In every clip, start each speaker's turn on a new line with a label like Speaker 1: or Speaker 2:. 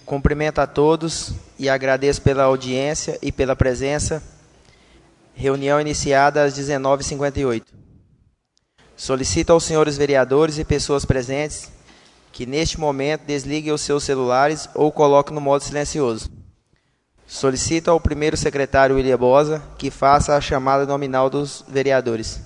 Speaker 1: Cumprimento a todos e agradeço pela audiência e pela presença. Reunião iniciada às 19h58. Solicito aos senhores vereadores e pessoas presentes que neste momento desliguem os seus celulares ou coloquem no modo silencioso. Solicito ao primeiro secretário William Bosa que faça a chamada nominal dos vereadores.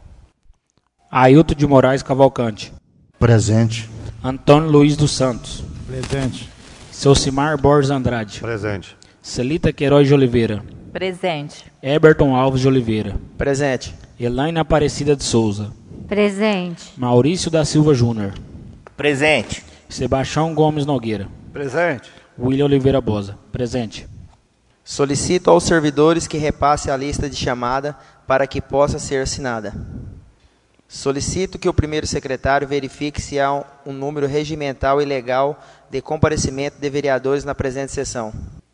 Speaker 2: Ailton de Moraes Cavalcante.
Speaker 3: Presente.
Speaker 2: Antônio Luiz dos Santos.
Speaker 4: Presente.
Speaker 2: Selcimar Borges Andrade.
Speaker 4: Presente.
Speaker 2: Celita Queiroz de Oliveira.
Speaker 5: Presente.
Speaker 2: Eberton Alves de Oliveira.
Speaker 1: Presente.
Speaker 2: Elaine Aparecida de Souza.
Speaker 6: Presente.
Speaker 2: Maurício da Silva Júnior.
Speaker 7: Presente.
Speaker 2: Sebastião Gomes Nogueira.
Speaker 4: Presente.
Speaker 2: William Oliveira Bosa. Presente.
Speaker 1: Solicito aos servidores que repasse a lista de chamada para que possa ser assinada. Solicito que o primeiro secretário verifique se há um número regimental e legal de comparecimento de vereadores na presente sessão.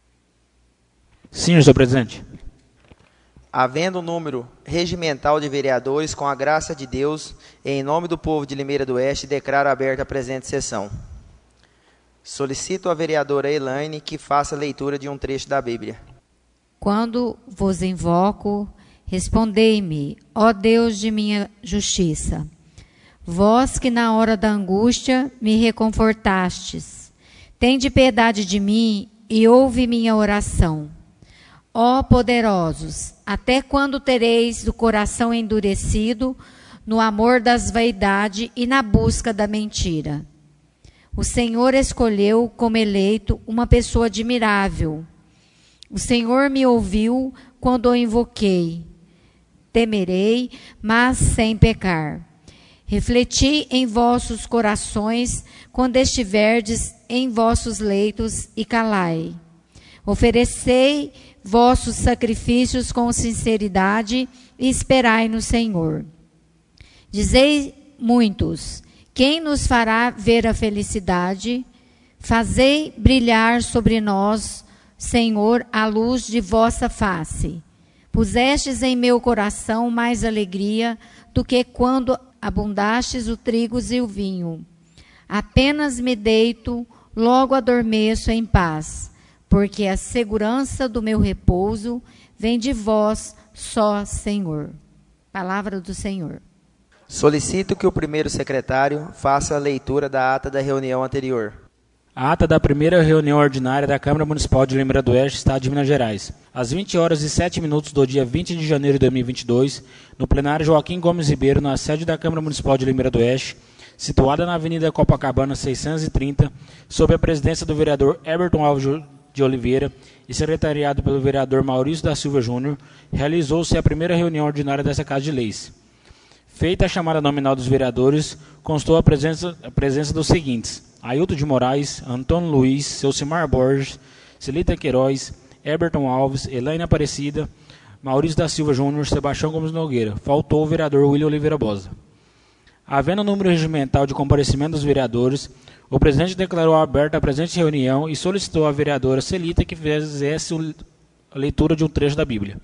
Speaker 2: Sim, senhor presidente.
Speaker 1: Havendo um número regimental de vereadores, com a graça de Deus, em nome do povo de Limeira do Oeste, declaro aberta a presente sessão. Solicito à vereadora Elaine que faça a leitura de um trecho da Bíblia.
Speaker 6: Quando vos invoco, respondei-me, ó Deus de minha justiça. Vós que na hora da angústia me reconfortastes, tende piedade de mim e ouve minha oração. Ó poderosos, até quando tereis o coração endurecido no amor das vaidades e na busca da mentira? O Senhor escolheu como eleito uma pessoa admirável. O Senhor me ouviu quando o invoquei. Temerei, mas sem pecar. Refleti em vossos corações quando estiverdes em vossos leitos e calai. Oferecei vossos sacrifícios com sinceridade e esperai no Senhor. Dizei muitos, quem nos fará ver a felicidade? Fazei brilhar sobre nós, Senhor, a luz de vossa face. Pusestes em meu coração mais alegria do que quando abundastes o trigo e o vinho. Apenas me deito, logo adormeço em paz, porque a segurança do meu repouso vem de vós só, Senhor. Palavra do Senhor.
Speaker 1: Solicito que o primeiro secretário faça a leitura da ata da reunião anterior.
Speaker 2: A ata da primeira reunião ordinária da Câmara Municipal de Limeira do Oeste, Estado de Minas Gerais. Às 20h07 do dia 20 de janeiro de 2022, no plenário Joaquim Gomes Ribeiro, na sede da Câmara Municipal de Limeira do Oeste, situada na Avenida Copacabana 630, sob a presidência do vereador Eberton Alves de Oliveira e secretariado pelo vereador Maurício da Silva Júnior, realizou-se a primeira reunião ordinária dessa Casa de Leis. Feita a chamada nominal dos vereadores, constou a presença dos seguintes: Ailton de Moraes, Antônio Luiz, Selcimar Borges, Celita Queiroz, Eberton Alves, Elaine Aparecida, Maurício da Silva Júnior, Sebastião Gomes Nogueira. Faltou o vereador William Oliveira Bosa. Havendo o número regimental de comparecimento dos vereadores, o presidente declarou aberta a presente reunião e solicitou à vereadora Celita que fizesse a leitura de um trecho da Bíblia.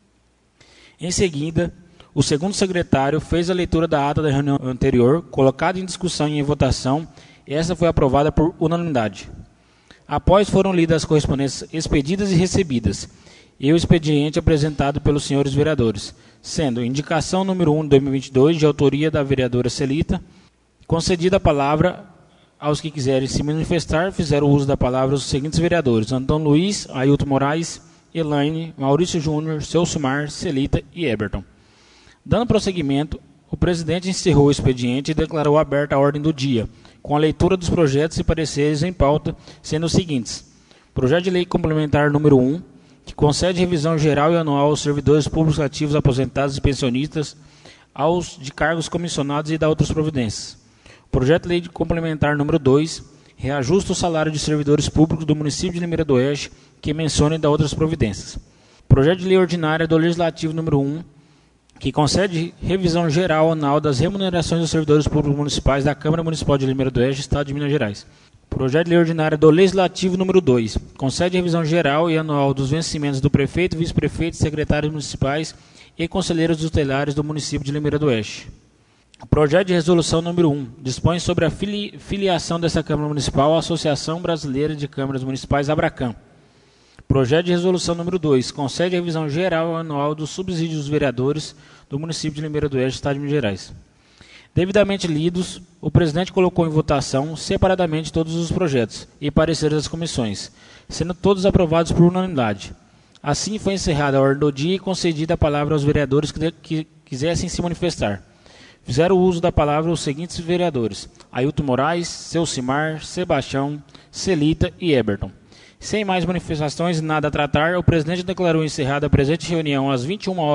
Speaker 2: Em seguida, o segundo secretário fez a leitura da ata da reunião anterior, colocada em discussão e em votação, e essa foi aprovada por unanimidade. Após foram lidas as correspondências expedidas e recebidas, e o expediente apresentado pelos senhores vereadores, sendo indicação número 1 de 2022, de autoria da vereadora Celita, concedida a palavra aos que quiserem se manifestar, fizeram uso da palavra os seguintes vereadores: Antônio Luiz, Ailton Moraes, Elaine, Maurício Júnior, Selcimar, Celita e Eberton. Dando prosseguimento, o presidente encerrou o expediente e declarou aberta a ordem do dia, com a leitura dos projetos e pareceres em pauta, sendo os seguintes: projeto de lei complementar número 1, que concede revisão geral e anual aos servidores públicos ativos, aposentados e pensionistas, aos de cargos comissionados e da outras providências. Projeto de lei complementar número 2, reajusta o salário de servidores públicos do município de Limeira do Oeste, que menciona e da outras providências. Projeto de lei ordinária do Legislativo número 1, que concede revisão geral anual das remunerações dos servidores públicos municipais da Câmara Municipal de Limeira do Oeste, Estado de Minas Gerais. Projeto de lei ordinária do Legislativo número 2, concede revisão geral e anual dos vencimentos do prefeito, vice-prefeito, secretários municipais e conselheiros tutelares do município de Limeira do Oeste. Projeto de resolução número 1. Dispõe sobre a filiação dessa Câmara Municipal à Associação Brasileira de Câmaras Municipais, Abracam. Projeto de resolução número 2. Concede a revisão geral anual dos subsídios dos vereadores do município de Limeira do Oeste, Estado de Minas Gerais. Devidamente lidos, o presidente colocou em votação separadamente todos os projetos e pareceres das comissões, sendo todos aprovados por unanimidade. Assim foi encerrada a ordem do dia e concedida a palavra aos vereadores que quisessem se manifestar. Fizeram uso da palavra os seguintes vereadores: Ailton Moraes, Celcimar, Sebastião, Celita e Eberton. Sem mais manifestações e nada a tratar, o presidente declarou encerrada a presente reunião às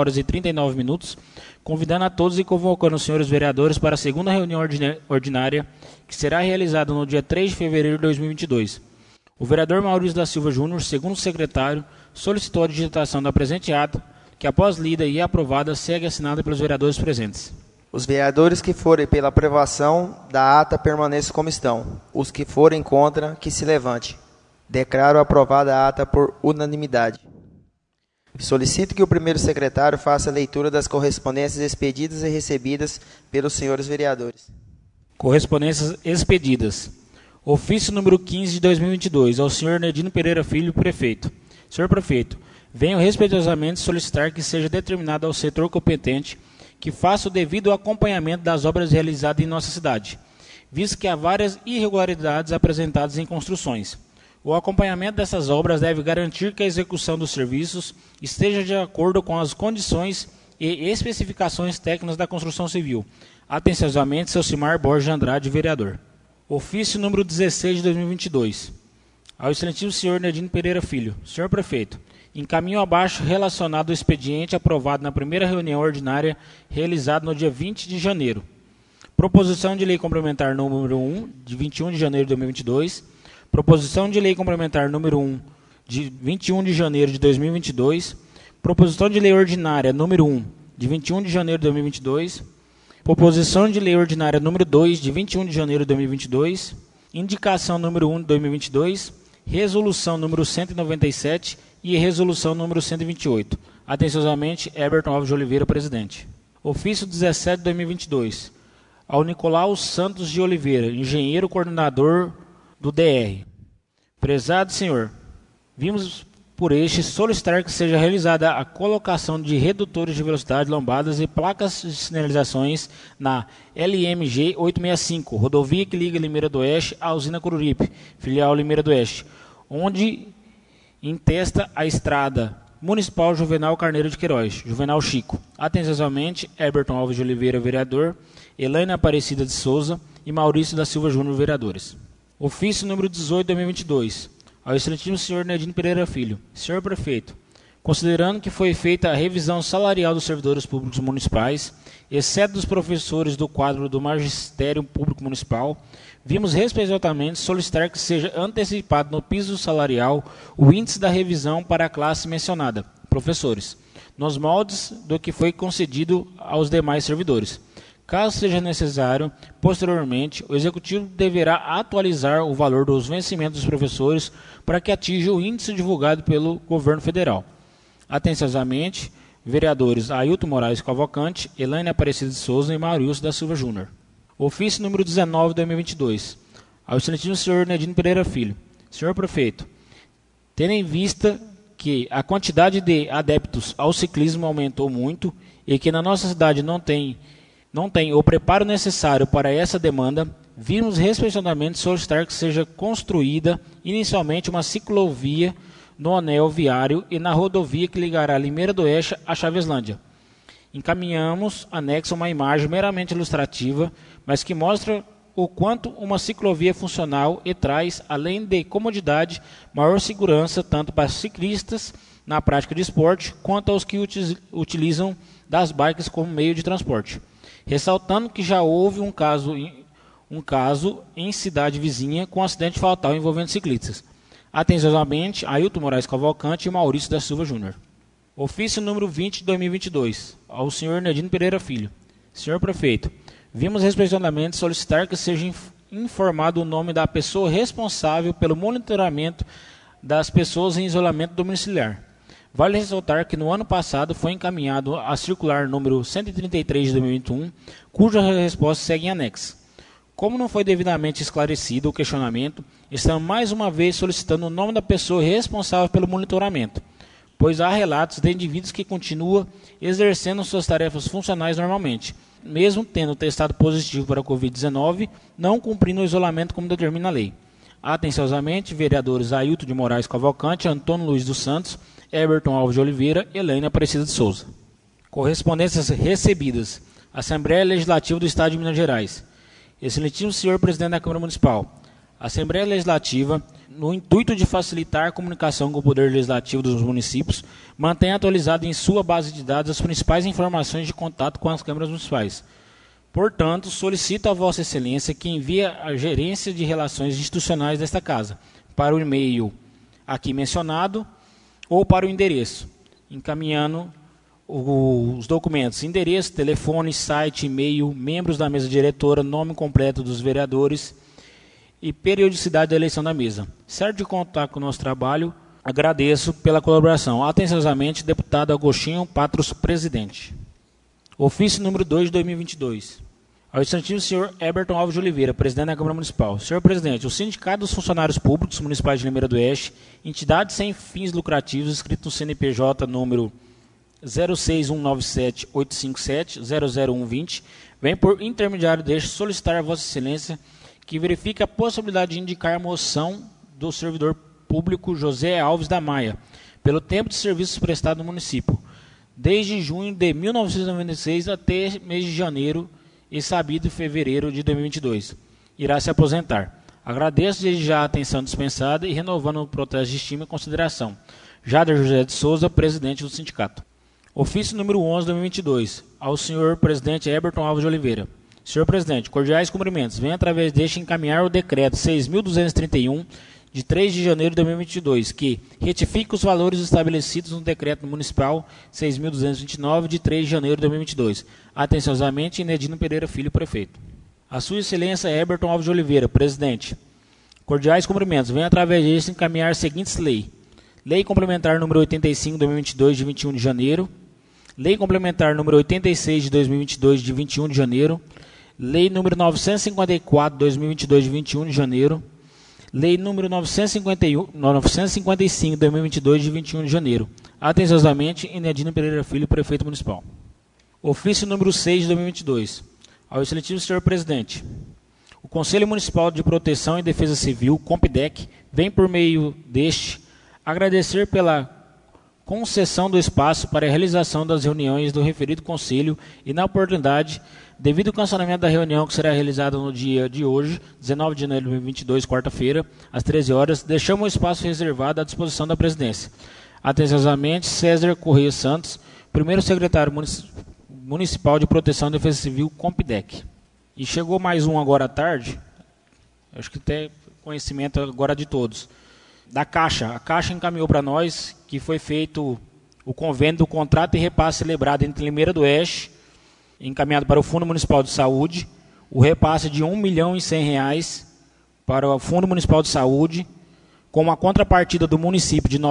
Speaker 2: 21h39, convidando a todos e convocando os senhores vereadores para a segunda reunião ordinária, que será realizada no dia 3 de fevereiro de 2022. O vereador Maurício da Silva Júnior, segundo secretário, solicitou a digitação da presente ata, que após lida e aprovada, segue assinada pelos vereadores presentes.
Speaker 1: Os vereadores que forem pela aprovação da ata permaneçam como estão. Os que forem contra, que se levante. Declaro aprovada a ata por unanimidade. Solicito que o primeiro secretário faça a leitura das correspondências expedidas e recebidas pelos senhores vereadores.
Speaker 2: Correspondências expedidas. Ofício número 15 de 2022, ao senhor Nedino Pereira Filho, prefeito. Senhor prefeito, venho respeitosamente solicitar que seja determinado ao setor competente que faça o devido acompanhamento das obras realizadas em nossa cidade, visto que há várias irregularidades apresentadas em construções. O acompanhamento dessas obras deve garantir que a execução dos serviços esteja de acordo com as condições e especificações técnicas da construção civil. Atenciosamente, Celcimar Borges Andrade, vereador. Ofício número 16 de 2022. Ao excelentíssimo senhor Nedino Pereira Filho. Senhor prefeito, encaminho abaixo relacionado ao expediente aprovado na primeira reunião ordinária realizada no dia 20 de janeiro. Proposição de lei complementar número 1, de 21 de janeiro de 2022. Proposição de lei complementar número 1, de 21 de janeiro de 2022. Proposição de lei ordinária número 1, de 21 de janeiro de 2022. Proposição de lei ordinária número 2, de 21 de janeiro de 2022. Indicação número 1 de 2022. Resolução número 197 e resolução número 128. Atenciosamente, Eberton Alves de Oliveira, presidente. Ofício 17 de 2022. Ao Nicolau Santos de Oliveira, engenheiro coordenador do DR. Prezado senhor, vimos por este solicitar que seja realizada a colocação de redutores de velocidade, lombadas e placas de sinalizações na LMG 865, rodovia que liga Limeira do Oeste à usina Coruripe, filial Limeira do Oeste, onde intesta a estrada municipal Juvenal Carneiro de Queiroz, Juvenal Chico. Atenciosamente, Eberton Alves de Oliveira, vereador, Elaine Aparecida de Souza e Maurício da Silva Júnior, vereadores. Ofício número 18 de 2022. Ao excelentíssimo senhor Nedino Pereira Filho. Senhor prefeito, considerando que foi feita a revisão salarial dos servidores públicos municipais, exceto dos professores do quadro do Magistério Público Municipal, vimos respeitosamente solicitar que seja antecipado no piso salarial o índice da revisão para a classe mencionada, professores, nos moldes do que foi concedido aos demais servidores. Caso seja necessário, posteriormente, o Executivo deverá atualizar o valor dos vencimentos dos professores para que atinja o índice divulgado pelo Governo Federal. Atenciosamente, vereadores Ailton Moraes Cavalcante, Elaine Aparecida de Souza e Maurício da Silva Júnior. Ofício número 19 de 2022. Ao excelentíssimo senhor Nedino Pereira Filho. Senhor prefeito, tendo em vista que a quantidade de adeptos ao ciclismo aumentou muito e que na nossa cidade não tem o preparo necessário para essa demanda, vimos respeitosamente solicitar que seja construída inicialmente uma ciclovia no anel viário e na rodovia que ligará Limeira do Oeste a Chaveslândia. Encaminhamos anexo uma imagem meramente ilustrativa, mas que mostra o quanto uma ciclovia é funcional e traz, além de comodidade, maior segurança tanto para ciclistas na prática de esporte, quanto aos que utilizam das bikes como meio de transporte. Ressaltando que já houve um caso em cidade vizinha com acidente fatal envolvendo ciclistas. Atenciosamente, Ailton Moraes Cavalcante e Maurício da Silva Júnior. Ofício número 20 de 2022, ao senhor Nedino Pereira Filho. Senhor prefeito, vimos respeitosamente solicitar que seja informado o nome da pessoa responsável pelo monitoramento das pessoas em isolamento domiciliar, Vale ressaltar que no ano passado foi encaminhado a circular número 133 de 2021, cuja resposta segue em anexo. Como não foi devidamente esclarecido o questionamento, estamos mais uma vez solicitando o nome da pessoa responsável pelo monitoramento, pois há relatos de indivíduos que continuam exercendo suas tarefas funcionais normalmente, mesmo tendo testado positivo para a Covid-19, não cumprindo o isolamento como determina a lei. Atenciosamente, vereadores Ailton de Moraes Cavalcante, Antônio Luiz dos Santos, Everton Alves de Oliveira e Elaine Aparecida de Souza. Correspondências recebidas. Assembleia Legislativa do Estado de Minas Gerais. Excelentíssimo senhor presidente da Câmara Municipal. A Assembleia Legislativa, no intuito de facilitar a comunicação com o Poder Legislativo dos municípios, mantém atualizado em sua base de dados as principais informações de contato com as câmaras municipais. Portanto, solicito a Vossa Excelência que envie a gerência de relações institucionais desta Casa para o e-mail aqui mencionado ou para o endereço, encaminhando os documentos: endereço, telefone, site, e-mail, membros da mesa diretora, nome completo dos vereadores e periodicidade da eleição da mesa. Certo de contar com o nosso trabalho, agradeço pela colaboração. Atenciosamente, deputado Agostinho Patros, presidente. Ofício número 2 de 2022. Ao excelentíssimo senhor Everton Alves de Oliveira, presidente da Câmara Municipal. Senhor presidente, o Sindicato dos Funcionários Públicos Municipais de Limeira do Oeste, entidade sem fins lucrativos, inscrito no CNPJ número 06197-857-00120, vem por intermediário deste solicitar a Vossa Excelência que verifique a possibilidade de indicar a moção do servidor público José Alves da Maia, pelo tempo de serviços prestados no município, desde junho de 1996 até mês de janeiro e sabido em fevereiro de 2022. Irá se aposentar. Agradeço desde já a atenção dispensada e renovando o protesto de estima e consideração. Jader José de Souza, presidente do sindicato. Ofício número 11 de 2022. Ao senhor presidente Everton Alves de Oliveira. Senhor presidente, cordiais cumprimentos. Venho através deste encaminhar o decreto 6.231, de 3 de janeiro de 2022, que retifica os valores estabelecidos no decreto municipal 6.229, de 3 de janeiro de 2022. Atenciosamente, Inedino Pereira Filho, prefeito. A sua excelência Everton Alves de Oliveira, presidente. Cordiais cumprimentos. Venho através deste encaminhar as seguintes leis. Lei Complementar número 85 de 2022, de 21 de janeiro. Lei Complementar número 86 de 2022, de 21 de janeiro. Lei número 954 de 2022, de 21 de janeiro. Lei número 955 de 2022, de 21 de janeiro. Atenciosamente, Inedino Pereira Filho, prefeito municipal. Ofício número 6 de 2022. Ao excelentíssimo senhor presidente. O Conselho Municipal de Proteção e Defesa Civil, COMPDEC, vem por meio deste agradecer pela concessão do espaço para a realização das reuniões do referido Conselho e, na oportunidade, devido ao cancelamento da reunião que será realizada no dia de hoje, 19 de janeiro de 2022, quarta-feira, às 13 horas, deixamos o espaço reservado à disposição da presidência. Atenciosamente, César Correia Santos, primeiro secretário municipal de Proteção e Defesa Civil, COMPDEC. E chegou mais um agora à tarde, acho que tem conhecimento agora de todos, da Caixa. A Caixa encaminhou para nós que foi feito o convênio do contrato e repasse celebrado entre Limeira do Oeste, encaminhado para o Fundo Municipal de Saúde, o repasse de R$ 1.100.000 para o Fundo Municipal de Saúde, com uma contrapartida do município de R$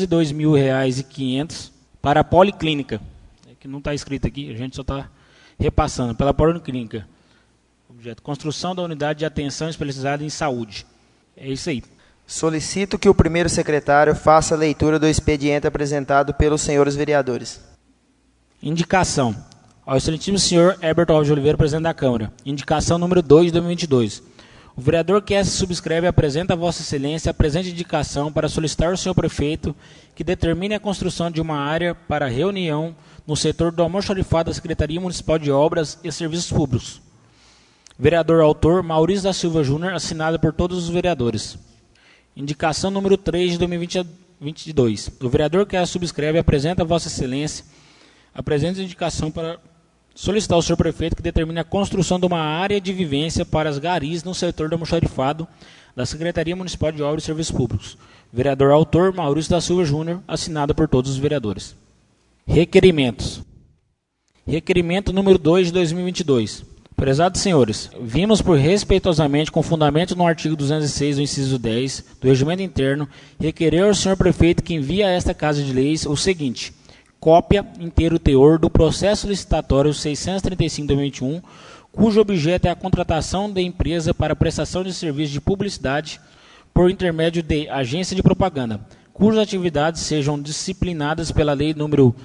Speaker 2: 902.500 para a Policlínica, que não está escrito aqui, a gente só está repassando, pela Policlínica. Objeto: construção da unidade de atenção especializada em saúde. É isso aí.
Speaker 1: Solicito que o primeiro secretário faça a leitura do expediente apresentado pelos senhores vereadores.
Speaker 2: Indicação. Ao excelentíssimo senhor Everton Alves de Oliveira, presidente da Câmara. Indicação número 2 de 2022. O vereador que essa subscreve apresenta a Vossa Excelência a presente indicação para solicitar ao senhor prefeito que determine a construção de uma área para reunião no setor do almoxarifado da Secretaria Municipal de Obras e Serviços Públicos. Vereador autor Maurício da Silva Júnior, assinado por todos os vereadores. Indicação número 3 de 2022. O vereador que a subscreve apresenta a Vossa Excelência a presente indicação para solicitar ao senhor prefeito que determine a construção de uma área de vivência para as garis no setor do almoxarifado da Secretaria Municipal de Obras e Serviços Públicos. Vereador autor Maurício da Silva Júnior, assinado por todos os vereadores. Requerimentos. Requerimento número 2 de 2022. Prezados senhores, vimos por respeitosamente, com fundamento no artigo 206 do inciso 10 do Regimento Interno, requerer ao senhor prefeito que envie a esta Casa de Leis o seguinte: cópia, inteiro teor, do processo licitatório 635/2021, cujo objeto é a contratação de empresa para prestação de serviço de publicidade por intermédio de agência de propaganda, cujas atividades sejam disciplinadas pela Lei nº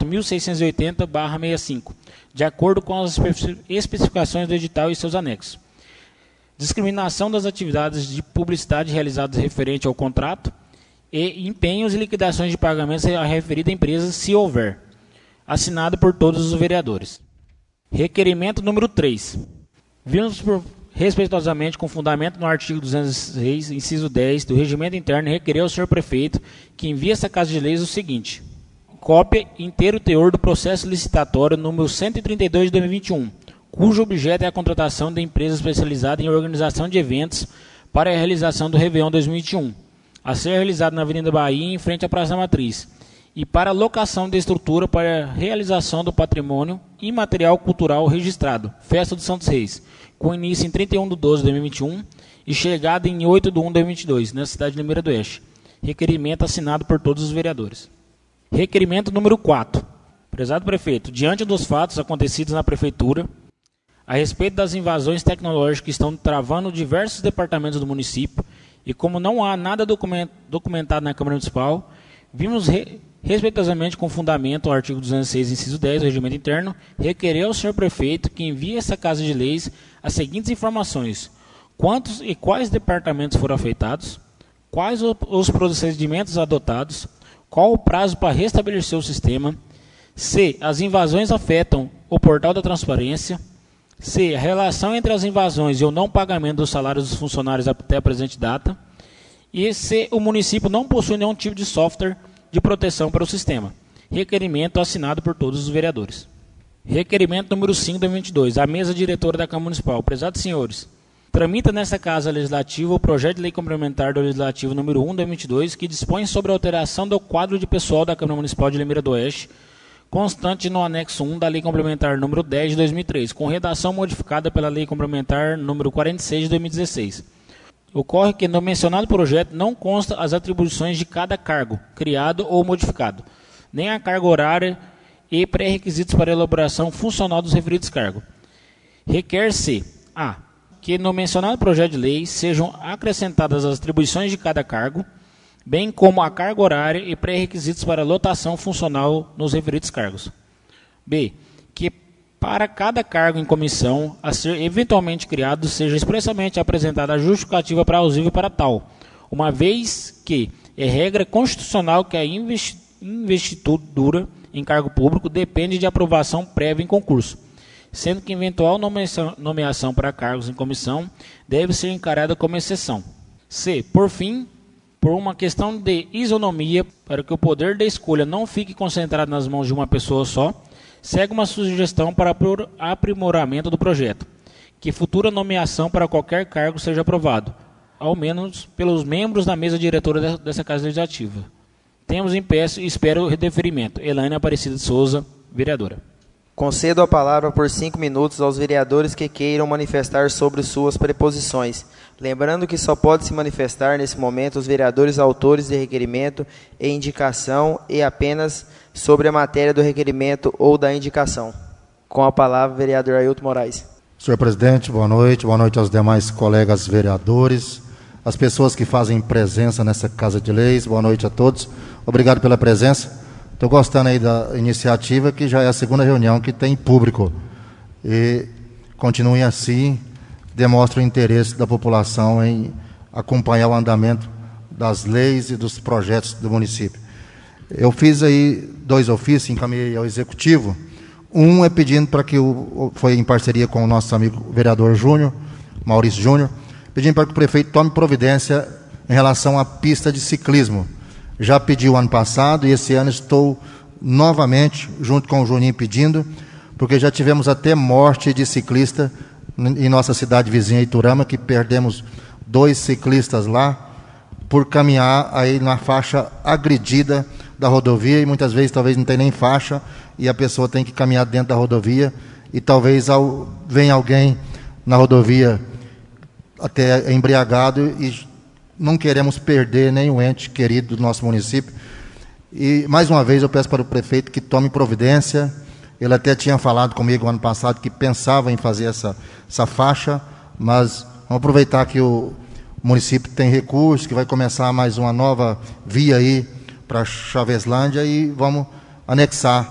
Speaker 2: 4.680/65, de acordo com as especificações do edital e seus anexos. Discriminação das atividades de publicidade realizadas referente ao contrato e empenhos e liquidações de pagamentos à referida empresa, se houver. Assinado por todos os vereadores. Requerimento número 3. Vimos por respeitosamente, com fundamento no artigo 206, inciso 10 do Regimento Interno, requerer ao senhor prefeito que envie esta Casa de Leis o seguinte: cópia, inteiro teor do processo licitatório número 132 de 2021, cujo objeto é a contratação de empresa especializada em organização de eventos para a realização do Réveillon 2021, a ser realizado na Avenida Bahia, em frente à Praça Matriz, e para locação de estrutura para a realização do patrimônio imaterial cultural registrado, Festa dos Santos Reis, com início em 31/12/2021 e chegada em 8/1/2022, na cidade de Limeira do Oeste. Requerimento assinado por todos os vereadores. Requerimento número 4. Prezado prefeito, diante dos fatos acontecidos na prefeitura, a respeito das invasões tecnológicas que estão travando diversos departamentos do município, e como não há nada documentado na Câmara Municipal, vimos respeitosamente, com fundamento ao artigo 206, inciso 10 do Regimento Interno, requerer ao senhor prefeito que envie essa Casa de Leis as seguintes informações: quantos e quais departamentos foram afetados, quais os procedimentos adotados, qual o prazo para restabelecer o sistema, se as invasões afetam o portal da transparência, se a relação entre as invasões e o não pagamento dos salários dos funcionários até a presente data, e se o município não possui nenhum tipo de software de proteção para o sistema. Requerimento assinado por todos os vereadores. Requerimento número 5 de 22. A mesa diretora da Câmara Municipal. Prezados senhores, tramita nesta Casa Legislativa o projeto de lei complementar do Legislativo número 1 de 22, que dispõe sobre a alteração do quadro de pessoal da Câmara Municipal de Limeira do Oeste, constante no anexo 1 da Lei Complementar número 10 de 2003, com redação modificada pela Lei Complementar número 46 de 2016. Ocorre que no mencionado projeto não consta as atribuições de cada cargo, criado ou modificado, nem a carga horária e pré-requisitos para a elaboração funcional dos referidos cargos. Requer-se: a. que no mencionado projeto de lei sejam acrescentadas as atribuições de cada cargo, bem como a carga horária e pré-requisitos para a lotação funcional nos referidos cargos. B. que para cada cargo em comissão a ser eventualmente criado, seja expressamente apresentada a justificativa plausível para tal, uma vez que é regra constitucional que a investidura em cargo público depende de aprovação prévia em concurso, sendo que eventual nomeação para cargos em comissão deve ser encarada como exceção. C. Por fim, por uma questão de isonomia, para que o poder da escolha não fique concentrado nas mãos de uma pessoa só, segue uma sugestão para aprimoramento do projeto, que futura nomeação para qualquer cargo seja aprovado, ao menos pelos membros da mesa diretora dessa Casa Legislativa. Temos em pé e espero o deferimento. Elaine Aparecida de Souza, vereadora.
Speaker 1: Concedo a palavra por 5 minutos aos vereadores que queiram manifestar sobre suas preposições. Lembrando que só pode se manifestar nesse momento os vereadores autores de requerimento e indicação e apenas sobre a matéria do requerimento ou da indicação. Com a palavra, vereador Ailton Moraes.
Speaker 3: Senhor presidente, boa noite aos demais colegas vereadores, as pessoas que fazem presença nessa Casa de Leis, boa noite a todos, obrigado pela presença. Estou gostando aí da iniciativa, que já é a segunda reunião que tem público, e continuem assim, demonstra o interesse da população em acompanhar o andamento das leis e dos projetos do município. Eu fiz aí 2 ofícios, encaminhei ao Executivo. Um é pedindo para que, foi em parceria com o nosso amigo vereador Júnior, Maurício Júnior, pedindo para que o prefeito tome providência em relação à pista de ciclismo. Já pedi o ano passado e esse ano estou novamente, junto com o Juninho, pedindo, porque já tivemos até morte de ciclista em nossa cidade vizinha, Iturama, que perdemos 2 ciclistas lá por caminhar aí na faixa agredida da rodovia, e muitas vezes talvez não tem nem faixa e a pessoa tem que caminhar dentro da rodovia, e talvez venha alguém na rodovia até embriagado e não queremos perder nenhum ente querido do nosso município. E, mais uma vez, eu peço para o prefeito que tome providência. Ele até tinha falado comigo ano passado que pensava em fazer essa faixa, mas vamos aproveitar que o município tem recursos, que vai começar mais uma nova via aí para Chaveslândia e vamos anexar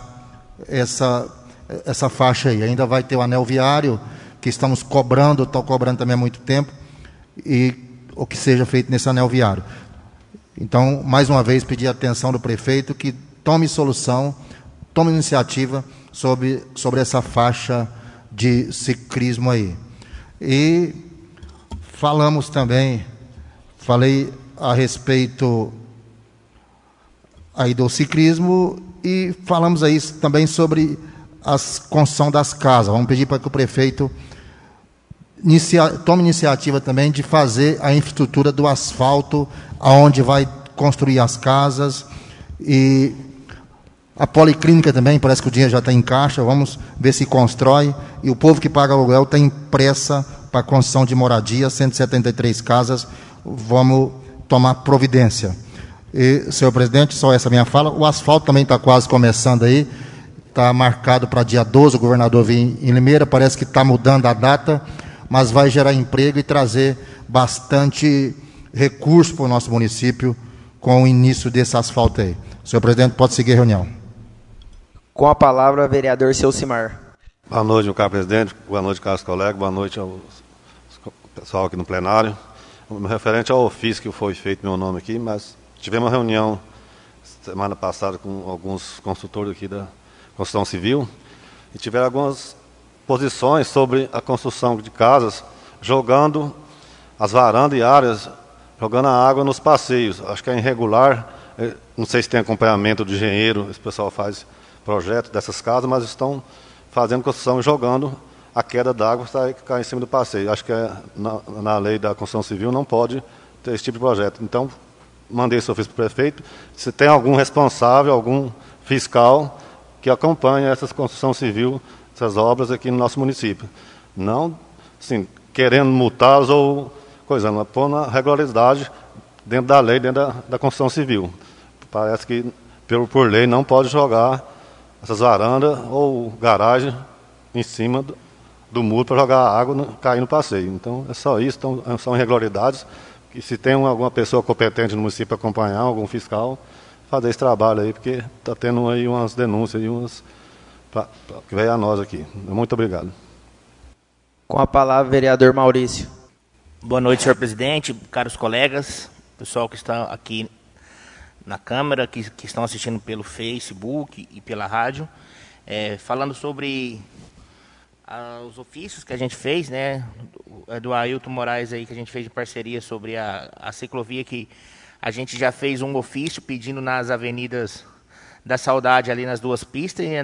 Speaker 3: essa faixa aí. Ainda vai ter o anel viário, que estamos cobrando, estou cobrando também há muito tempo, e o que seja feito nesse anel viário. Então, mais uma vez, pedir a atenção do prefeito que tome solução, tome iniciativa sobre essa faixa de ciclismo aí. E falei a respeito aí do ciclismo e falamos aí também sobre a construção das casas. Vamos pedir para que o prefeito tome iniciativa também de fazer a infraestrutura do asfalto aonde vai construir as casas, e a policlínica também, parece que o dinheiro já está em caixa, vamos ver se constrói, e o povo que paga aluguel tem pressa para a construção de moradia, 173 casas, vamos tomar providência. E, senhor presidente, só essa minha fala. O asfalto também está quase começando aí, está marcado para dia 12, o governador vir em Limeira, parece que está mudando a data, mas vai gerar emprego e trazer bastante recurso para o nosso município com o início desse asfalto aí. Senhor presidente, pode seguir a reunião.
Speaker 1: Com a palavra, vereador Ceucimar.
Speaker 4: Boa noite, meu caro presidente. Boa noite, caros colegas. Boa noite ao pessoal aqui no plenário. Referente ao ofício que foi feito meu nome aqui, mas tivemos uma reunião semana passada com alguns construtores aqui da construção civil e tiveram algumas posições sobre a construção de casas, jogando as varandas e áreas, jogando a água nos passeios. Acho que é irregular, não sei se tem acompanhamento do engenheiro, esse pessoal faz projeto dessas casas, mas estão fazendo construção e jogando a queda d'água para cair em cima do passeio. Acho que na lei da construção civil não pode ter esse tipo de projeto. Então, mandei esse ofício para o prefeito. Se tem algum responsável, algum fiscal que acompanhe essa construção civil, essas obras aqui no nosso município. Não, assim, querendo multá-los ou coisa, mas pôr na regularidade dentro da lei, dentro da construção civil. Parece que, por lei, não pode jogar essas varandas ou garagem em cima do muro para jogar a água cair no passeio. Então, é só isso, são irregularidades. E se tem alguma pessoa competente no município para acompanhar, algum fiscal, fazer esse trabalho aí, porque está tendo aí umas denúncias que veio a nós aqui. Muito obrigado.
Speaker 1: Com a palavra, vereador Maurício.
Speaker 5: Boa noite, senhor presidente, caros colegas, pessoal que está aqui na Câmara, que estão assistindo pelo Facebook e pela rádio. Falando sobre os ofícios que a gente fez, né, do Ailton Moraes aí, que a gente fez de parceria sobre a ciclovia, que a gente já fez um ofício pedindo nas avenidas da Saudade, ali nas duas pistas, e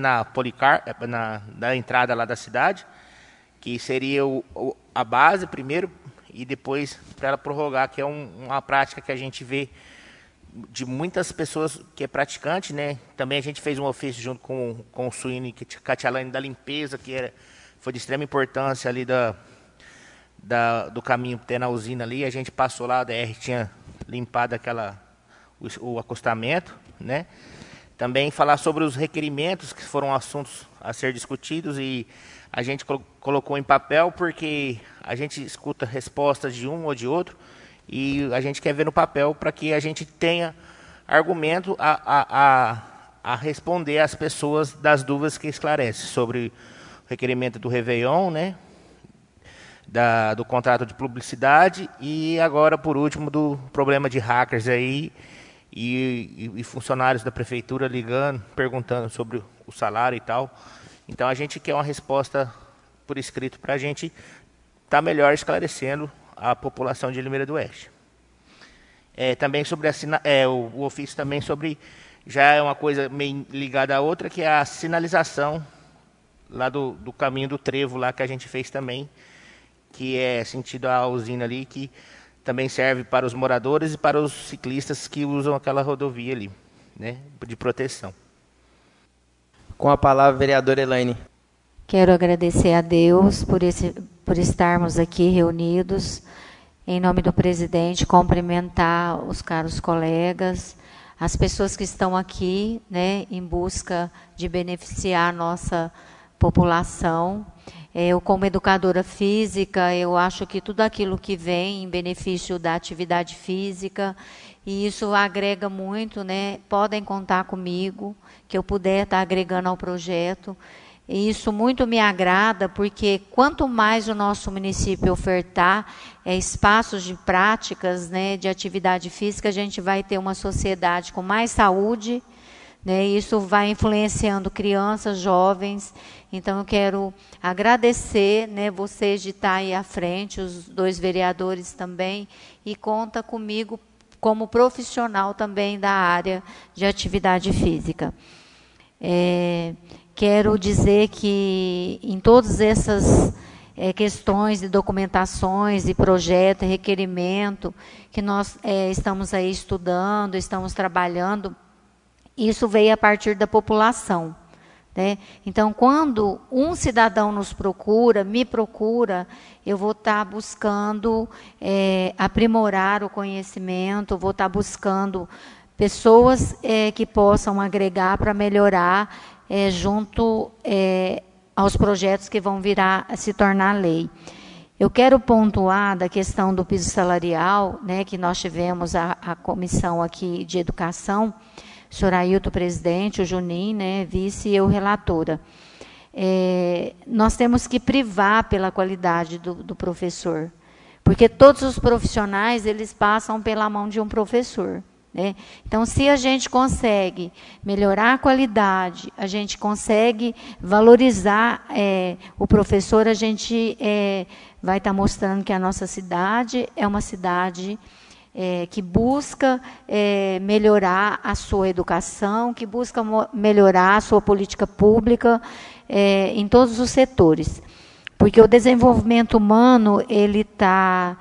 Speaker 5: na entrada lá da cidade, que seria a base primeiro, e depois para ela prorrogar, que é uma prática que a gente vê de muitas pessoas que é praticante, né? Também a gente fez um ofício junto com o Suíno Catialane da limpeza, que foi de extrema importância ali do caminho até na usina ali. A gente passou lá, a DR tinha limpado o acostamento, né? Também falar sobre os requerimentos, que foram assuntos a ser discutidos, e a gente colocou em papel, porque a gente escuta respostas de um ou de outro, e a gente quer ver no papel para que a gente tenha argumento a responder às pessoas das dúvidas que esclarece sobre o requerimento do Réveillon, né? Do contrato de publicidade, e agora, por último, do problema de hackers aí, e funcionários da prefeitura ligando, perguntando sobre o salário e tal. Então a gente quer uma resposta por escrito para a gente estar melhor esclarecendo a população de Limeira do Oeste. Também sobre o ofício também sobre, já é uma coisa meio ligada à outra, que é a sinalização lá do caminho do Trevo, lá que a gente fez também, que é sentido à usina ali, que também serve para os moradores e para os ciclistas que usam aquela rodovia ali, né, de proteção.
Speaker 1: Com a palavra, vereadora Elaine.
Speaker 6: Quero agradecer a Deus por estarmos aqui reunidos. Em nome do presidente, cumprimentar os caros colegas, as pessoas que estão aqui, né, em busca de beneficiar a nossa população. Eu, como educadora física, eu acho que tudo aquilo que vem em benefício da atividade física, e isso agrega muito, né? Podem contar comigo, que eu puder estar agregando ao projeto. E isso muito me agrada, porque quanto mais o nosso município ofertar espaços de práticas, né, de atividade física, a gente vai ter uma sociedade com mais saúde, né, isso vai influenciando crianças, jovens. Então, eu quero agradecer, né, vocês de estar aí à frente, os 2 vereadores também, e conta comigo como profissional também da área de atividade física. Quero dizer que em todas essas questões de documentações, de projeto, requerimento, que nós estamos aí estudando, estamos trabalhando, isso veio a partir da população, né? Então, quando um cidadão nos procura, me procura, eu vou estar buscando aprimorar o conhecimento, vou estar buscando pessoas que possam agregar para melhorar junto aos projetos que vão virar a se tornar lei. Eu quero pontuar da questão do piso salarial, né, que nós tivemos a comissão aqui de educação, o senhor Ailton, presidente, o Juninho, né, vice, e eu, relatora. Nós temos que privar pela qualidade do professor, porque todos os profissionais, eles passam pela mão de um professor, né? Então, se a gente consegue melhorar a qualidade, a gente consegue valorizar o professor, a gente vai estar mostrando que a nossa cidade é uma cidade que busca melhorar a sua educação, que busca melhorar a sua política pública em todos os setores. Porque o desenvolvimento humano, ele está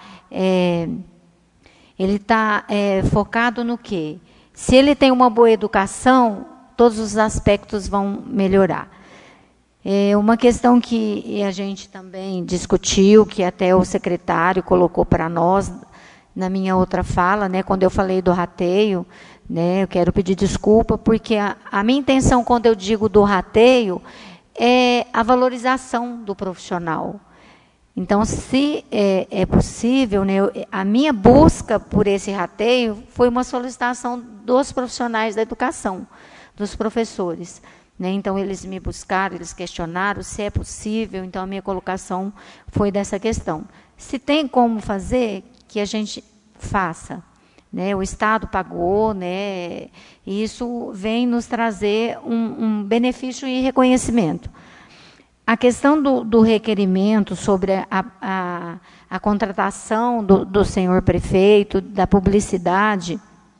Speaker 6: focado no quê? Se ele tem uma boa educação, todos os aspectos vão melhorar. Uma questão que a gente também discutiu, que até o secretário colocou para nós, na minha outra fala, né, quando eu falei do rateio, né, eu quero pedir desculpa, porque a minha intenção, quando eu digo do rateio, é a valorização do profissional. Então, se é possível, né, a minha busca por esse rateio foi uma solicitação dos profissionais da educação, dos professores, né? Então, eles me buscaram, eles questionaram se é possível, então a minha colocação foi dessa questão. Se tem como fazer, que a gente faça, né? O Estado pagou, né? E isso vem nos trazer um benefício e reconhecimento. A questão do requerimento sobre a contratação do senhor prefeito, da publicidade,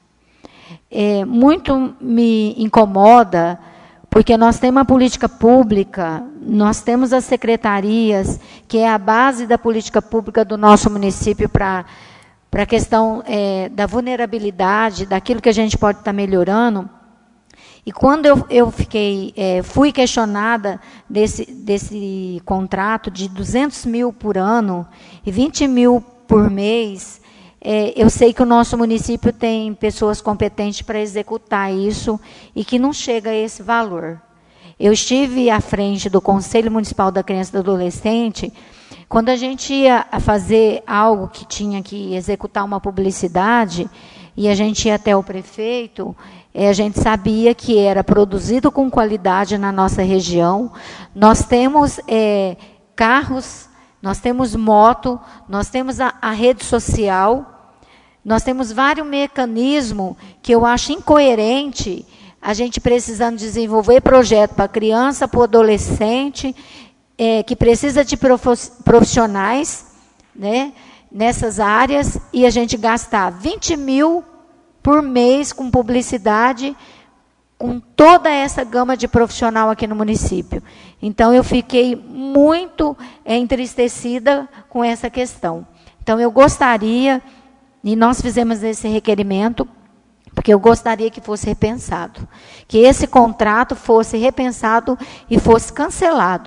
Speaker 6: muito me incomoda, porque nós temos uma política pública, nós temos as secretarias, que é a base da política pública do nosso município para a questão da vulnerabilidade, daquilo que a gente pode estar melhorando. E quando eu fui questionada desse contrato de 200 mil por ano e 20 mil por mês, eu sei que o nosso município tem pessoas competentes para executar isso e que não chega a esse valor. Eu estive à frente do Conselho Municipal da Criança e do Adolescente, quando a gente ia fazer algo que tinha que executar uma publicidade, e a gente ia até o prefeito, a gente sabia que era produzido com qualidade na nossa região. Nós temos carros, nós temos moto, nós temos a rede social, nós temos vários mecanismos que eu acho incoerente a gente precisando desenvolver projeto para criança, para o adolescente, que precisa de profissionais, né, nessas áreas, e a gente gastar 20 mil por mês com publicidade, com toda essa gama de profissional aqui no município. Então, eu fiquei muito entristecida com essa questão. Então, eu gostaria, e nós fizemos esse requerimento, porque eu gostaria que fosse repensado, que esse contrato fosse repensado e fosse cancelado,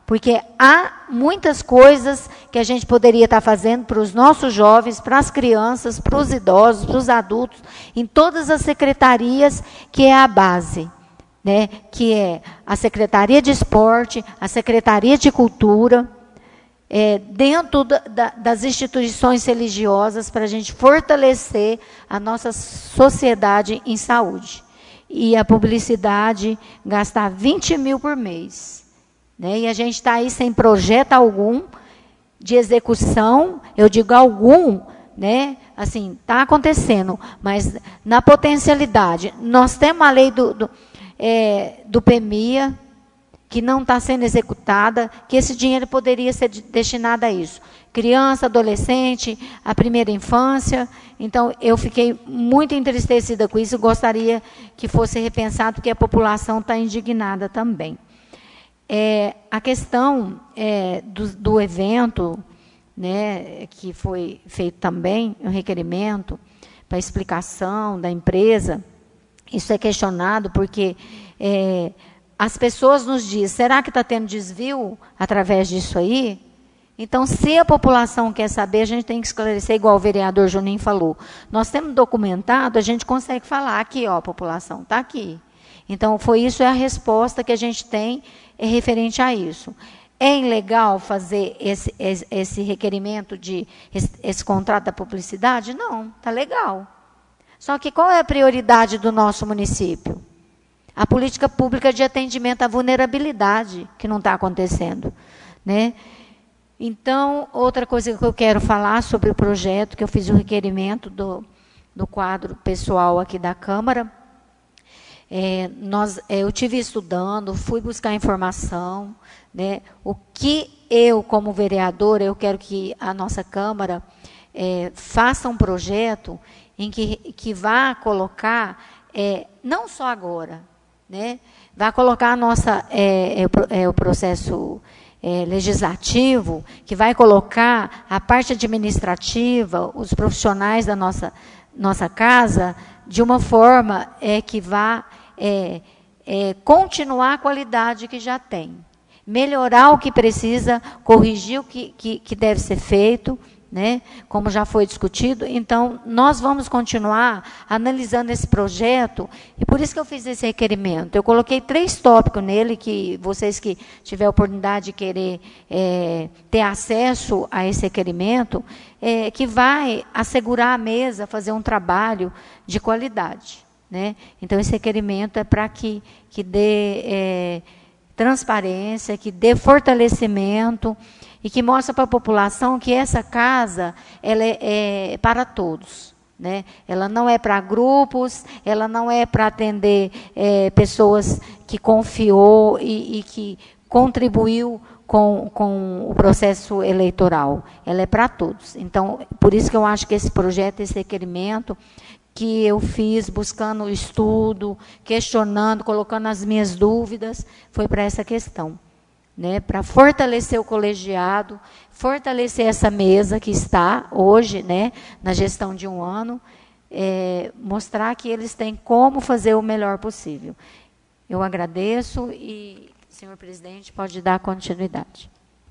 Speaker 6: Porque há muitas coisas que a gente poderia estar fazendo para os nossos jovens, para as crianças, para os idosos, para os adultos, em todas as secretarias, que é a base, né? Que é a Secretaria de Esporte, a Secretaria de Cultura, dentro das instituições religiosas, para a gente fortalecer a nossa sociedade em saúde. E a publicidade gastar 20 mil por mês. Né? E a gente está aí sem projeto algum de execução, eu digo algum, né? Assim, está acontecendo, mas na potencialidade. Nós temos a lei do PEMIA, que não está sendo executada, que esse dinheiro poderia ser destinado a isso. Criança, adolescente, a primeira infância. Então, eu fiquei muito entristecida com isso, gostaria que fosse repensado, porque a população está indignada também. A questão do evento, né, que foi feito também, um requerimento para explicação da empresa, isso é questionado porque as pessoas nos dizem, será que está tendo desvio através disso aí? Então, se a população quer saber, a gente tem que esclarecer, igual o vereador Juninho falou. Nós temos documentado, a gente consegue falar aqui, ó, a população está aqui. Então, isso é a resposta que a gente tem referente a isso. É ilegal fazer esse requerimento esse contrato da publicidade? Não, está legal. Só que qual é a prioridade do nosso município? A política pública de atendimento à vulnerabilidade, que não está acontecendo, né? Então, outra coisa que eu quero falar sobre o projeto, que eu fiz o requerimento do quadro pessoal aqui da Câmara. Eu tive estudando, fui buscar informação, né? O que eu, como vereadora, eu quero que a nossa Câmara faça um projeto em que vá colocar, não só agora, né? Vai colocar a nossa, o processo legislativo, que vai colocar a parte administrativa, os profissionais da nossa casa, de uma forma que vá continuar a qualidade que já tem. Melhorar o que precisa, corrigir o que deve ser feito, né? Como já foi discutido. Então, nós vamos continuar analisando esse projeto, e por isso que eu fiz esse requerimento. Eu coloquei 3 tópicos nele, que vocês que tiverem a oportunidade de querer ter acesso a esse requerimento, que vai assegurar a mesa, fazer um trabalho de qualidade, né? Então, esse requerimento é para que dê transparência, que dê fortalecimento, e que mostra para a população que essa casa ela é para todos, né? Ela não é para grupos, ela não é para atender pessoas que confiou e que contribuiu com o processo eleitoral. Ela é para todos. Então, por isso que eu acho que esse projeto, esse requerimento, que eu fiz buscando estudo, questionando, colocando as minhas dúvidas, foi para essa questão. Né, para fortalecer o colegiado, fortalecer essa mesa que está hoje, né, na gestão de um ano, mostrar que eles têm como fazer o melhor possível. Eu agradeço e, senhor presidente, pode dar continuidade.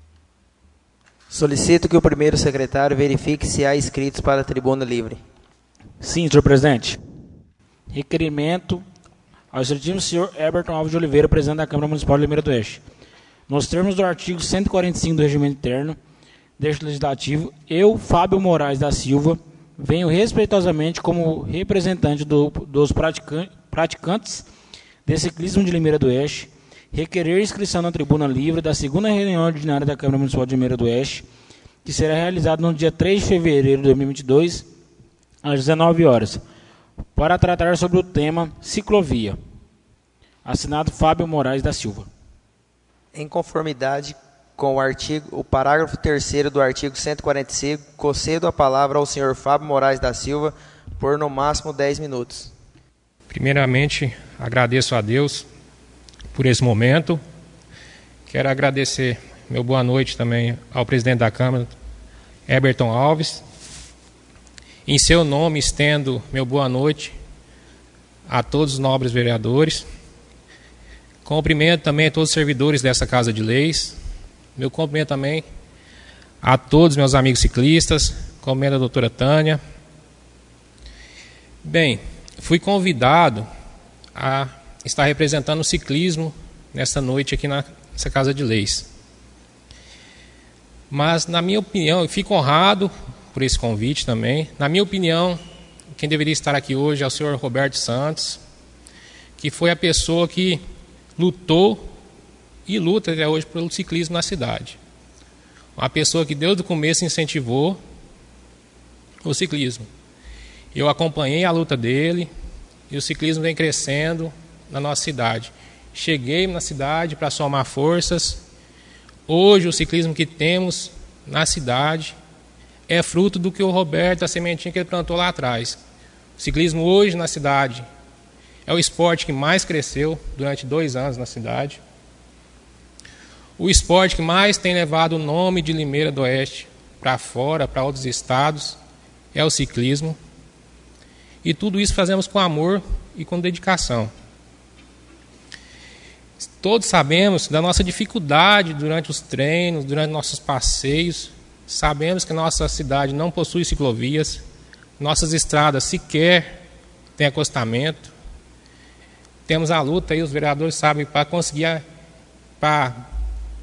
Speaker 1: Solicito que o primeiro secretário verifique se há inscritos para a tribuna livre.
Speaker 2: Sim, senhor presidente. Requerimento ao excelentíssimo senhor Heberton Alves de Oliveira, presidente da Câmara Municipal de Limeira do Oeste. Nos termos do artigo 145 do Regimento Interno deste Legislativo, eu, Fábio Moraes da Silva, venho respeitosamente como representante dos praticantes de ciclismo de Limeira do Oeste, requerer inscrição na tribuna livre da segunda reunião ordinária da Câmara Municipal de Limeira do Oeste, que será realizada no dia 3 de fevereiro de 2022, às 19 horas, para tratar sobre o tema ciclovia. Assinado Fábio Moraes da Silva.
Speaker 1: Em conformidade com o parágrafo 3º do artigo 145, concedo a palavra ao senhor Fábio Moraes da Silva por no máximo 10 minutos.
Speaker 7: Primeiramente, agradeço a Deus por esse momento. Quero agradecer meu boa noite também ao presidente da Câmara, Heberton Alves. Em seu nome, estendo meu boa noite a todos os nobres vereadores. Cumprimento também a todos os servidores dessa Casa de Leis, Meu cumprimento também a todos meus amigos ciclistas, cumprimento a doutora Tânia. Bem, fui convidado a estar representando o ciclismo nessa noite aqui nessa Casa de Leis. Mas, na minha opinião, eu fico honrado por esse convite também. Na minha opinião, quem deveria estar aqui hoje é o senhor Roberto Santos, que foi a pessoa que lutou e luta até hoje pelo ciclismo na cidade. Uma pessoa que desde o começo incentivou o ciclismo. Eu acompanhei a luta dele e o ciclismo vem crescendo na nossa cidade. Cheguei na cidade para somar forças. Hoje o ciclismo que temos na cidade é fruto do que o Roberto, a sementinha que ele plantou lá atrás. O ciclismo hoje na cidade é o esporte que mais cresceu durante 2 anos na cidade. O esporte que mais tem levado o nome de Limeira do Oeste para fora, para outros estados, é o ciclismo. E tudo isso fazemos com amor e com dedicação. Todos sabemos da nossa dificuldade durante os treinos, durante nossos passeios. Sabemos que nossa cidade não possui ciclovias, nossas estradas sequer têm acostamento. Temos a luta aí, os vereadores sabem, para conseguir a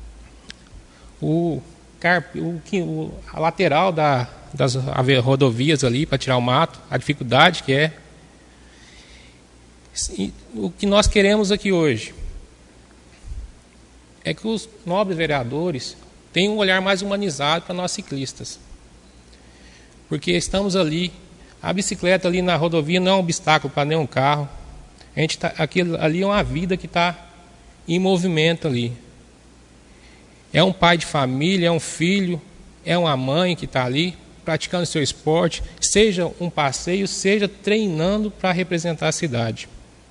Speaker 7: lateral das rodovias ali, para tirar o mato, a dificuldade que é. E o que nós queremos aqui hoje é que os nobres vereadores tenham um olhar mais humanizado para nós ciclistas. Porque estamos ali, a bicicleta ali na rodovia não é um obstáculo para nenhum carro. Ali é uma vida que está em movimento ali. É um pai de família, é um filho, é uma mãe que está ali praticando seu esporte, seja um passeio, seja treinando para representar a cidade.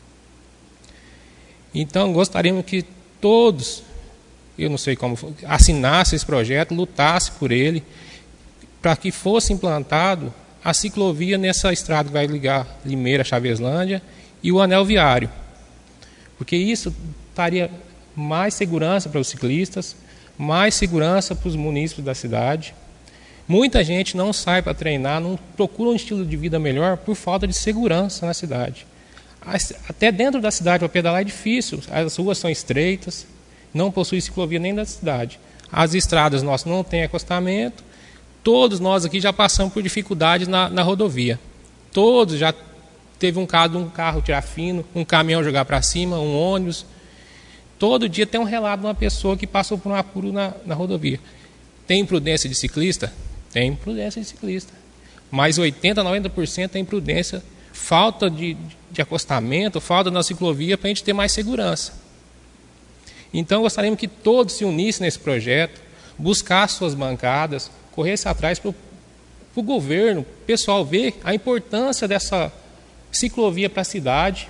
Speaker 7: Então, gostaríamos que todos, eu não sei como, assinassem esse projeto, lutassem por ele, para que fosse implantado a ciclovia nessa estrada que vai ligar Limeira a Chaveslândia e o anel viário. Porque isso daria mais segurança para os ciclistas, mais segurança para os munícipes da cidade. Muita gente não sai para treinar, não procura um estilo de vida melhor por falta de segurança na cidade. Até dentro da cidade para pedalar é difícil, as ruas são estreitas, não possui ciclovia nem da cidade. As estradas nossas não têm acostamento, todos nós aqui já passamos por dificuldades na rodovia. Todos já teve um carro tirar fino, um caminhão jogar para cima, um ônibus. Todo dia tem um relato de uma pessoa que passou por um apuro na rodovia. Tem imprudência de ciclista? Tem imprudência de ciclista. Mas 80%, 90% é imprudência, falta de acostamento, falta na ciclovia para a gente ter mais segurança. Então, gostaríamos que todos se unissem nesse projeto, buscassem suas bancadas, corressem atrás para o governo, o pessoal ver a importância dessa ciclovia para a cidade.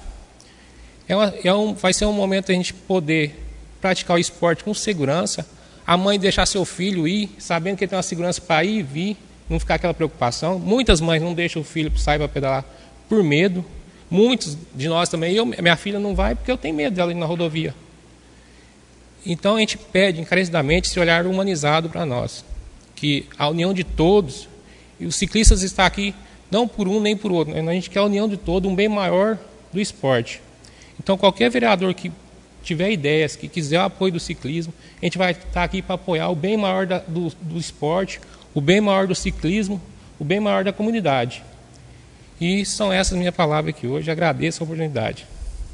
Speaker 7: Vai ser um momento de a gente poder praticar o esporte com segurança, a mãe deixar seu filho ir, sabendo que ele tem uma segurança para ir e vir, não ficar aquela preocupação. Muitas mães não deixam o filho sair para pedalar por medo. Muitos de nós também, minha filha não vai porque eu tenho medo dela ir na rodovia. Então a gente pede encarecidamente esse olhar humanizado para nós, que a união de todos, e os ciclistas estão aqui não por um nem por outro, a gente quer a união de todos, um bem maior do esporte. Então qualquer vereador que tiver ideias, que quiser o apoio do ciclismo, a gente vai estar aqui para apoiar o bem maior do esporte, o bem maior do ciclismo, o bem maior da comunidade. E são essas minhas palavras aqui hoje, agradeço a oportunidade.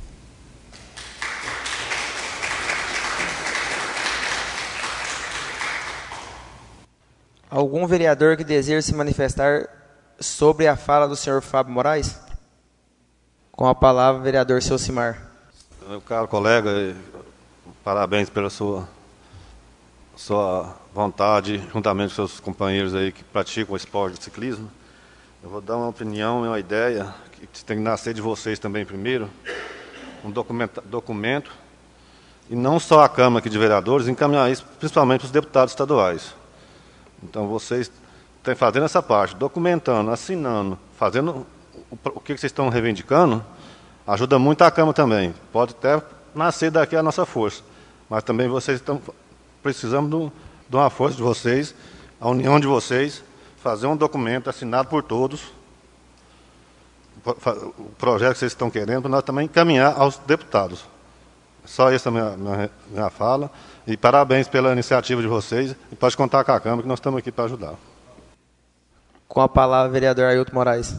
Speaker 1: Algum vereador que deseja se manifestar sobre a fala do senhor Fábio Moraes? Com a palavra, vereador Selcimar.
Speaker 4: Meu caro colega, parabéns pela sua vontade, juntamente com seus companheiros aí que praticam o esporte de ciclismo. Eu vou dar uma opinião, uma ideia, que tem que nascer de vocês também primeiro, um documento, e não só a Câmara aqui de Vereadores, encaminhar isso principalmente para os deputados estaduais. Então, vocês estão fazendo essa parte, documentando, assinando, fazendo o que vocês estão reivindicando, ajuda muito a Câmara também. Pode até nascer daqui a nossa força, mas também vocês estão precisando dou uma força de vocês, a união de vocês, fazer um documento assinado por todos, o projeto que vocês estão querendo, para nós também encaminhar aos deputados. Só essa minha fala. E parabéns pela iniciativa de vocês. E pode contar com a Câmara, que nós estamos aqui para ajudar.
Speaker 1: Com a palavra, vereador Ailton Moraes.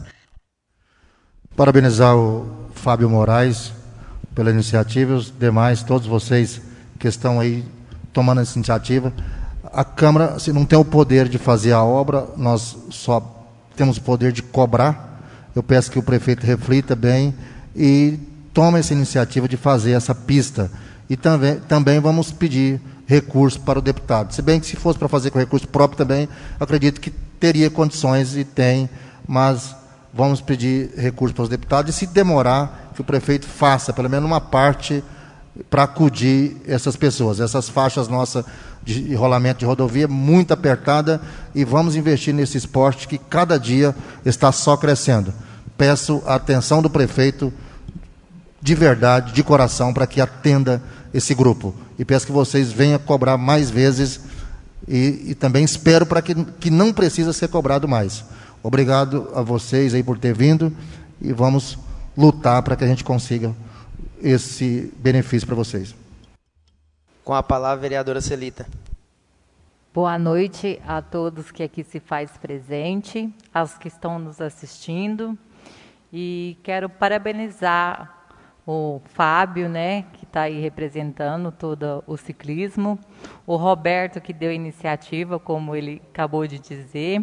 Speaker 3: Parabenizar o Fábio Moraes pela iniciativa, os demais, todos vocês que estão aí tomando essa iniciativa. A Câmara, se não tem o poder de fazer a obra, nós só temos o poder de cobrar. Eu peço que o prefeito reflita bem e tome essa iniciativa de fazer essa pista. E também vamos pedir recurso para o deputado. Se bem que se fosse para fazer com recurso próprio também, acredito que teria condições e tem, mas vamos pedir recurso para os deputados. E se demorar, que o prefeito faça pelo menos uma parte para acudir essas pessoas. Essas faixas nossas de rolamento de rodovia muito apertada, e vamos investir nesse esporte que cada dia está só crescendo. Peço a atenção do prefeito de verdade, de coração, para que atenda esse grupo. E peço que vocês venham cobrar mais vezes e também espero para que não precisa ser cobrado mais. Obrigado a vocês aí por ter vindo e vamos lutar para que a gente consiga esse benefício para vocês.
Speaker 1: Com a palavra, vereadora Celita.
Speaker 8: Boa noite a todos que aqui se faz presente, aos que estão nos assistindo. E quero parabenizar o Fábio, né, que está aí representando todo o ciclismo, o Roberto, que deu a iniciativa, como ele acabou de dizer.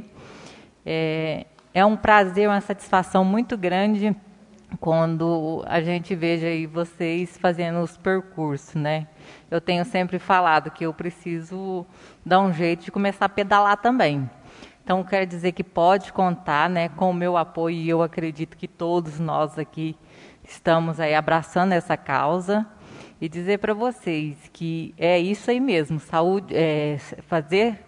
Speaker 8: É um prazer, uma satisfação muito grande quando a gente veja aí vocês fazendo os percursos, né? Eu tenho sempre falado que eu preciso dar um jeito de começar a pedalar também. Então, quero dizer que pode contar, né, com o meu apoio, e eu acredito que todos nós aqui estamos aí abraçando essa causa, e dizer para vocês que é isso aí mesmo, saúde, fazer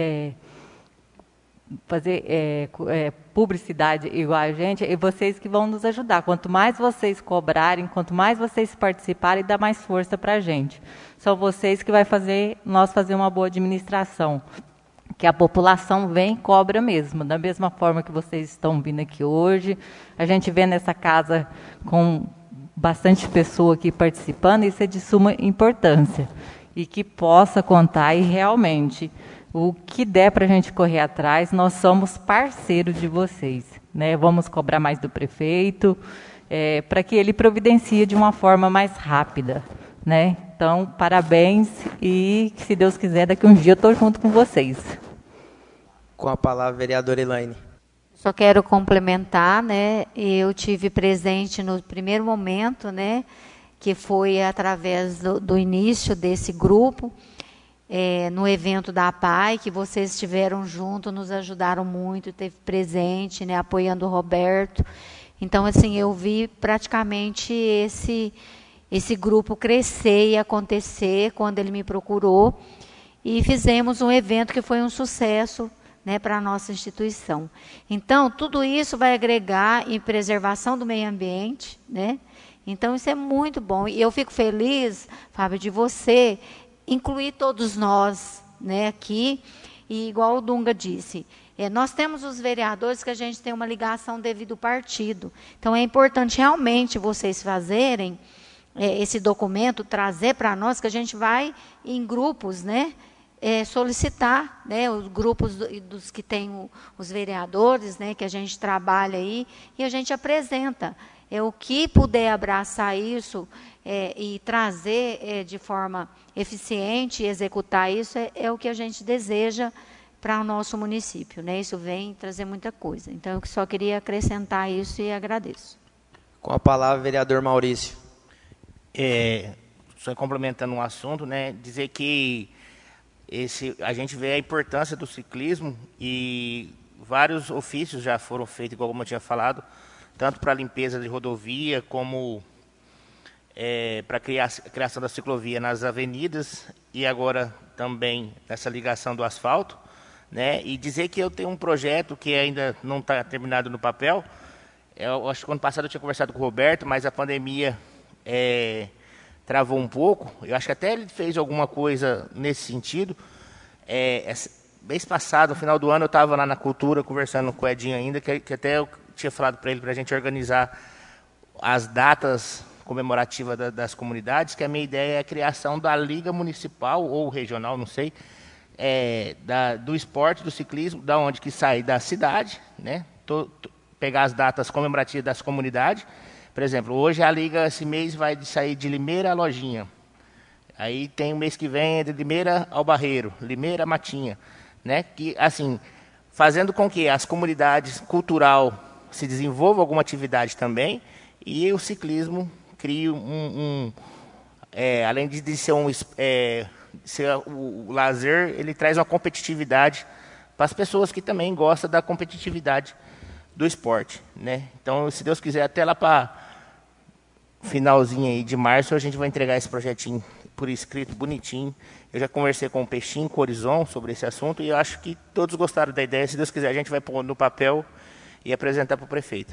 Speaker 8: publicidade igual a gente, e vocês que vão nos ajudar. Quanto mais vocês cobrarem, quanto mais vocês participarem, dá mais força para a gente. São vocês que vai fazer nós fazer uma boa administração, que a população vem e cobra mesmo, da mesma forma que vocês estão vindo aqui hoje. A gente vê nessa casa com bastante pessoa aqui participando, isso é de suma importância, e que possa contar, e realmente o que der para a gente correr atrás, nós somos parceiros de vocês, né? Vamos cobrar mais do prefeito, para que ele providencie de uma forma mais rápida, né? Então, parabéns, e se Deus quiser, daqui a um dia eu estou junto com vocês.
Speaker 1: Com a palavra, vereadora Elaine.
Speaker 6: Só quero complementar, né? Eu tive presente no primeiro momento, né? Que foi através do início desse grupo, no evento da APAI, que vocês estiveram junto, nos ajudaram muito, teve presente, né? Apoiando o Roberto. Então, assim, eu vi praticamente esse grupo crescer e acontecer quando ele me procurou, e fizemos um evento que foi um sucesso, né, para a nossa instituição. Então, tudo isso vai agregar em preservação do meio ambiente, né? Então, isso é muito bom. E eu fico feliz, Fábio, de você incluir todos nós, né, aqui. E igual o Dunga disse, nós temos os vereadores que a gente tem uma ligação devido ao partido. Então, é importante realmente vocês fazerem esse documento, trazer para nós, que a gente vai em grupos, né, solicitar, né, os grupos dos que tem os vereadores, né, que a gente trabalha aí, e a gente apresenta. O que puder abraçar isso e trazer de forma eficiente, executar isso, é o que a gente deseja para o nosso município, né? Isso vem trazer muita coisa. Então, eu só queria acrescentar isso e agradeço.
Speaker 1: Com a palavra, vereador Maurício.
Speaker 5: Só complementando um assunto, né, dizer que a gente vê a importância do ciclismo, e vários ofícios já foram feitos, igual como eu tinha falado, tanto para a limpeza de rodovia, como para a criação da ciclovia nas avenidas, e agora também nessa ligação do asfalto, né? E dizer que eu tenho um projeto que ainda não está terminado no papel. Eu acho que ano passado eu tinha conversado com o Roberto, mas a pandemia travou um pouco. Eu acho que até ele fez alguma coisa nesse sentido. Mês passado, no final do ano, eu estava lá na Cultura, conversando com o Edinho ainda, que até eu tinha falado para ele, para a gente organizar as datas comemorativas das comunidades, que a minha ideia é a criação da Liga Municipal, ou regional, não sei, do esporte, do ciclismo, da onde que sai da cidade, né? Pegar as datas comemorativas das comunidades. Por exemplo, hoje a Liga, esse mês, vai sair de Limeira a Lojinha. Aí tem o mês que vem de Limeira ao Barreiro, Limeira a Matinha, né? Que, assim, fazendo com que as comunidades cultural se desenvolvam alguma atividade também e o ciclismo crie além de ser o lazer, ele traz uma competitividade para as pessoas que também gostam da competitividade do esporte, né? Então, se Deus quiser, até lá para finalzinho aí de março, a gente vai entregar esse projetinho por escrito, bonitinho. Eu já conversei com o Peixinho, com o Horizon, sobre esse assunto, e eu acho que todos gostaram da ideia. Se Deus quiser, a gente vai pôr no papel e apresentar para o prefeito.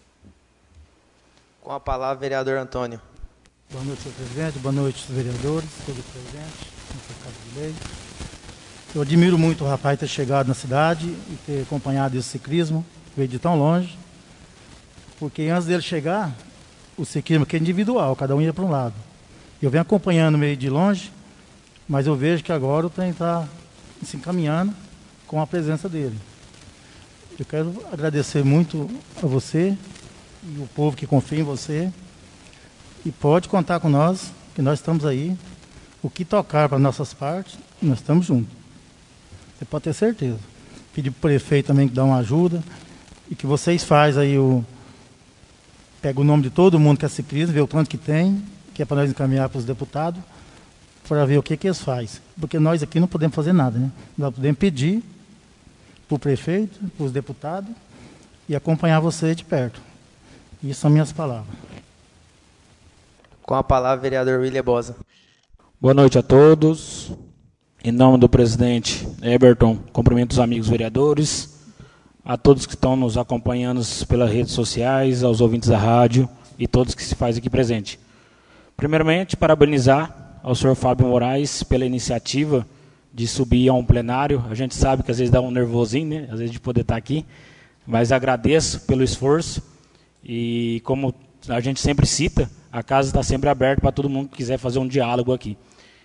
Speaker 1: Com a palavra, vereador Antônio.
Speaker 9: Boa noite, senhor presidente. Boa noite, vereadores, todos presentes nessa Casa de Lei. Eu admiro muito o rapaz ter chegado na cidade e ter acompanhado esse ciclismo, veio de tão longe, porque antes dele chegar, o ciclismo aqui é individual, cada um ia para um lado. Eu venho acompanhando meio de longe, mas eu vejo que agora o trem está se encaminhando com a presença dele. Eu quero agradecer muito a você e o povo que confia em você. E pode contar com nós, que nós estamos aí. O que tocar para nossas partes, nós estamos juntos. Você pode ter certeza. Pedir para o prefeito também que dá uma ajuda. E que vocês fazem aí pega o nome de todo mundo que é ciclista, vê o tanto que tem, que é para nós encaminhar para os deputados, para ver o que eles fazem. Porque nós aqui não podemos fazer nada, né? Nós podemos pedir para o prefeito, para os deputados, e acompanhar vocês de perto. Isso são minhas palavras.
Speaker 1: Com a palavra, vereador William Bosa.
Speaker 2: Boa noite a todos. Em nome do presidente Eberton, cumprimento os amigos vereadores, a todos que estão nos acompanhando pelas redes sociais, aos ouvintes da rádio e todos que se fazem aqui presente. Primeiramente, parabenizar ao senhor Fábio Moraes pela iniciativa de subir a um plenário. A gente sabe que às vezes dá um nervosinho, né? Às vezes de poder estar aqui, mas agradeço pelo esforço e, como a gente sempre cita, a casa está sempre aberta para todo mundo que quiser fazer um diálogo aqui.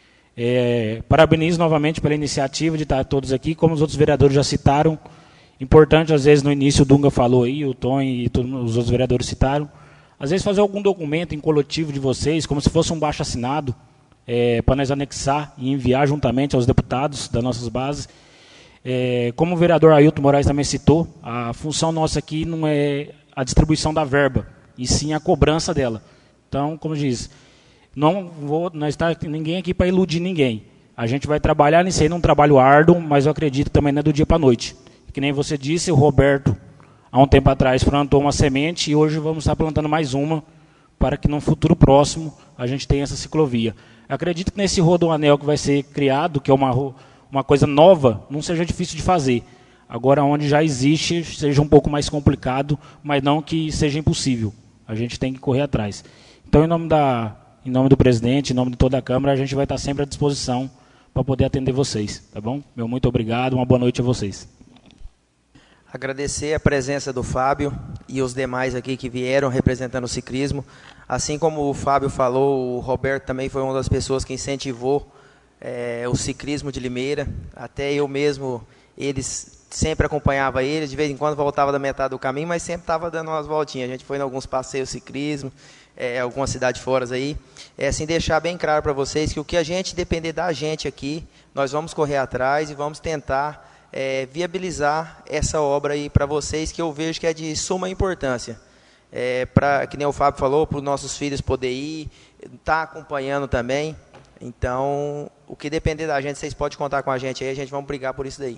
Speaker 2: Parabenizo novamente pela iniciativa de estar todos aqui, como os outros vereadores já citaram. Importante, às vezes, no início o Dunga falou aí, o Tom e todos os outros vereadores citaram, às vezes fazer algum documento em coletivo de vocês, como se fosse um baixo-assinado, para nós anexar e enviar juntamente aos deputados das nossas bases. Como o vereador Ailton Moraes também citou, a função nossa aqui não é a distribuição da verba, e sim a cobrança dela. Então, como diz, não está ninguém aqui para iludir ninguém. A gente vai trabalhar nisso aí, num trabalho árduo, mas eu acredito também não é do dia para a noite. Que nem você disse, o Roberto, há um tempo atrás, plantou uma semente e hoje vamos estar plantando mais uma para que no futuro próximo a gente tenha essa ciclovia. Eu acredito que nesse rodoanel que vai ser criado, que é uma coisa nova, não seja difícil de fazer. Agora, onde já existe, seja um pouco mais complicado, mas não que seja impossível. A gente tem que correr atrás. Então, em nome do presidente, em nome de toda a Câmara, a gente vai estar sempre à disposição para poder atender vocês, tá bom? Meu muito obrigado, uma boa noite a vocês.
Speaker 1: Agradecer a presença do Fábio e os demais aqui que vieram representando o ciclismo. Assim como o Fábio falou, o Roberto também foi uma das pessoas que incentivou o ciclismo de Limeira. Até eu mesmo, eles sempre acompanhava ele, de vez em quando voltava da metade do caminho, mas sempre estava dando umas voltinhas. A gente foi em alguns passeios ciclismo, algumas cidades fora aí. Assim, deixar bem claro para vocês que o que a gente depender da gente aqui, nós vamos correr atrás e vamos tentar viabilizar essa obra aí para vocês, que eu vejo que é de suma importância. Que nem o Fábio falou, para os nossos filhos poderem ir, tá acompanhando também. Então, o que depender da gente, vocês podem contar com a gente aí, a gente vai brigar por isso daí.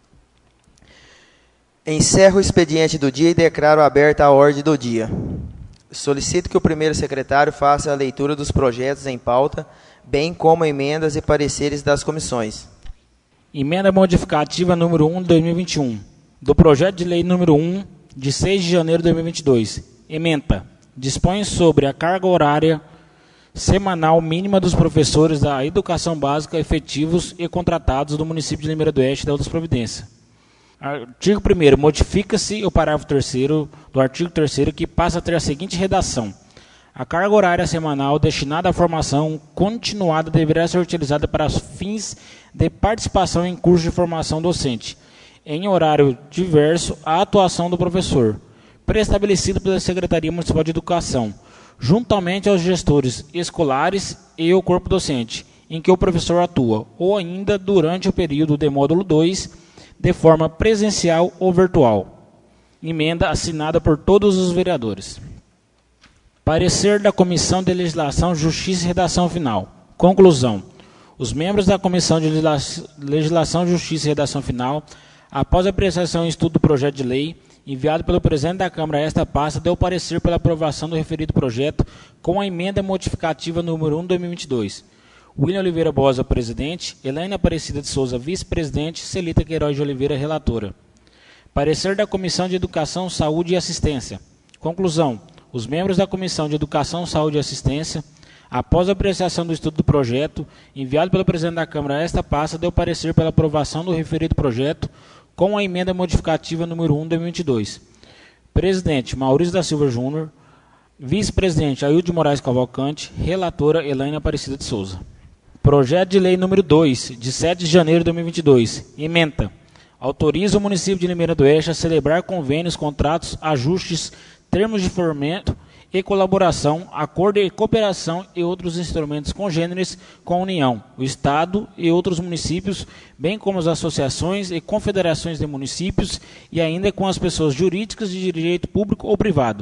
Speaker 1: Encerro o expediente do dia e declaro aberta a ordem do dia. Solicito que o primeiro secretário faça a leitura dos projetos em pauta, bem como emendas e pareceres das comissões.
Speaker 2: Emenda modificativa número 1 de 2021, do projeto de lei número 1, de 6 de janeiro de 2022. Ementa. Dispõe sobre a carga horária semanal mínima dos professores da educação básica efetivos e contratados do município de Limeira do Oeste e da outras providências. Artigo 1º. Modifica-se o parágrafo 3º do artigo 3º, que passa a ter a seguinte redação: a carga horária semanal destinada à formação continuada deverá ser utilizada para fins de participação em curso de formação docente, em horário diverso à atuação do professor, pré-estabelecido pela Secretaria Municipal de Educação, juntamente aos gestores escolares e o corpo docente, em que o professor atua, ou ainda durante o período de módulo 2, de forma presencial ou virtual. Emenda assinada por todos os vereadores. Parecer da Comissão de Legislação, Justiça e Redação Final. Conclusão. Os membros da Comissão de Legislação, Justiça e Redação Final, após a apreciação e estudo do projeto de lei, enviado pelo presidente da Câmara a esta pasta, deu parecer pela aprovação do referido projeto com a emenda modificativa número 1 de 2022. William Oliveira Bosa, presidente. Elaine Aparecida de Souza, vice-presidente. Celita Queiroz de Oliveira, relatora. Parecer da Comissão de Educação, Saúde e Assistência. Conclusão. Os membros da Comissão de Educação, Saúde e Assistência, após a apreciação do estudo do projeto, enviado pelo presidente da Câmara a esta pasta, deu parecer pela aprovação do referido projeto com a emenda modificativa número 1 de 2022. Presidente, Maurício da Silva Júnior. Vice-presidente, Ailton de Moraes Cavalcante. Relatora, Elaine Aparecida de Souza. Projeto de lei número 2, de 7 de janeiro de 2022. Ementa. Autoriza o município de Limeira do Oeste a celebrar convênios, contratos, ajustes, termos de fomento e colaboração, acordo de cooperação e outros instrumentos congêneres com a União, o Estado e outros municípios, bem como as associações e confederações de municípios e ainda com as pessoas jurídicas de direito público ou privado.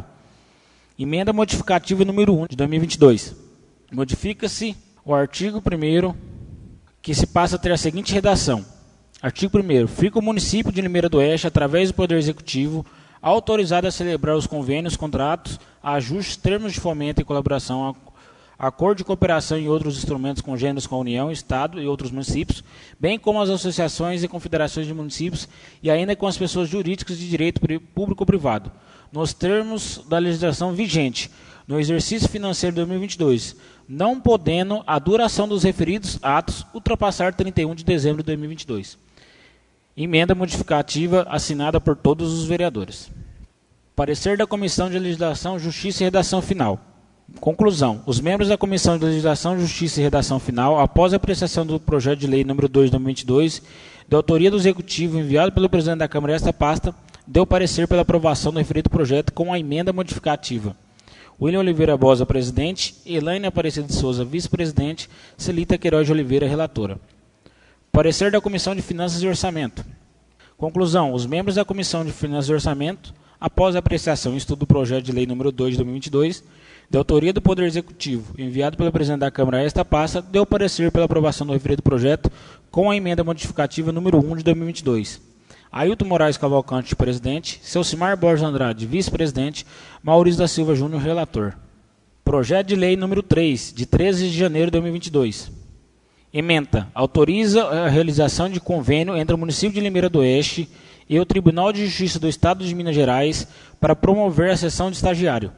Speaker 2: Emenda modificativa número 1 de 2022. Modifica-se o artigo 1º, que se passa a ter a seguinte redação. Artigo 1º. Fica o município de Limeira do Oeste, através do Poder Executivo, autorizado a celebrar os convênios, contratos, ajustes, termos de fomento e colaboração, acordo de cooperação e outros instrumentos congêneres com a União, Estado e outros municípios, bem como as associações e confederações de municípios e ainda com as pessoas jurídicas de direito público ou privado, nos termos da legislação vigente, no exercício financeiro de 2022, não podendo a duração dos referidos atos ultrapassar 31 de dezembro de 2022. Emenda modificativa assinada por todos os vereadores. Parecer da Comissão de Legislação, Justiça e Redação Final. Conclusão. Os membros da Comissão de Legislação, Justiça e Redação Final, após a apreciação do projeto de lei número 2 de 2022, de autoria do Executivo enviado pelo presidente da Câmara a esta pasta, deu parecer pela aprovação do referido projeto com a emenda modificativa. William Oliveira Bosa, presidente. Elaine Aparecida de Souza, vice-presidente. Celita Queiroz de Oliveira, relatora. Parecer da Comissão de Finanças e Orçamento. Conclusão. Os membros da Comissão de Finanças e Orçamento, após a apreciação e estudo do projeto de lei número 2 de 2022, de autoria do Poder Executivo, enviado pelo presidente da Câmara a esta pasta, deu parecer pela aprovação do referido projeto com a emenda modificativa número 1 de 2022. Ailton Moraes Cavalcante, presidente. Celcimar Borges Andrade, vice-presidente. Maurício da Silva Júnior, relator. Projeto de lei número 3, de 13 de janeiro de 2022. Ementa. Autoriza a realização de convênio entre o município de Limeira do Oeste e o Tribunal de Justiça do Estado de Minas Gerais para promover a sessão de estagiário.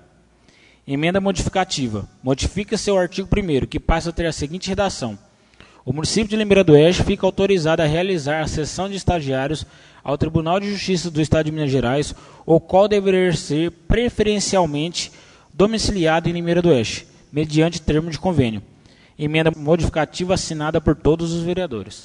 Speaker 2: Emenda modificativa. Modifica-se o artigo 1º, que passa a ter a seguinte redação. O município de Limeira do Oeste fica autorizado a realizar a sessão de estagiários ao Tribunal de Justiça do Estado de Minas Gerais, o qual deverá ser preferencialmente domiciliado em Limeira do Oeste, mediante termo de convênio. Emenda modificativa assinada por todos os vereadores.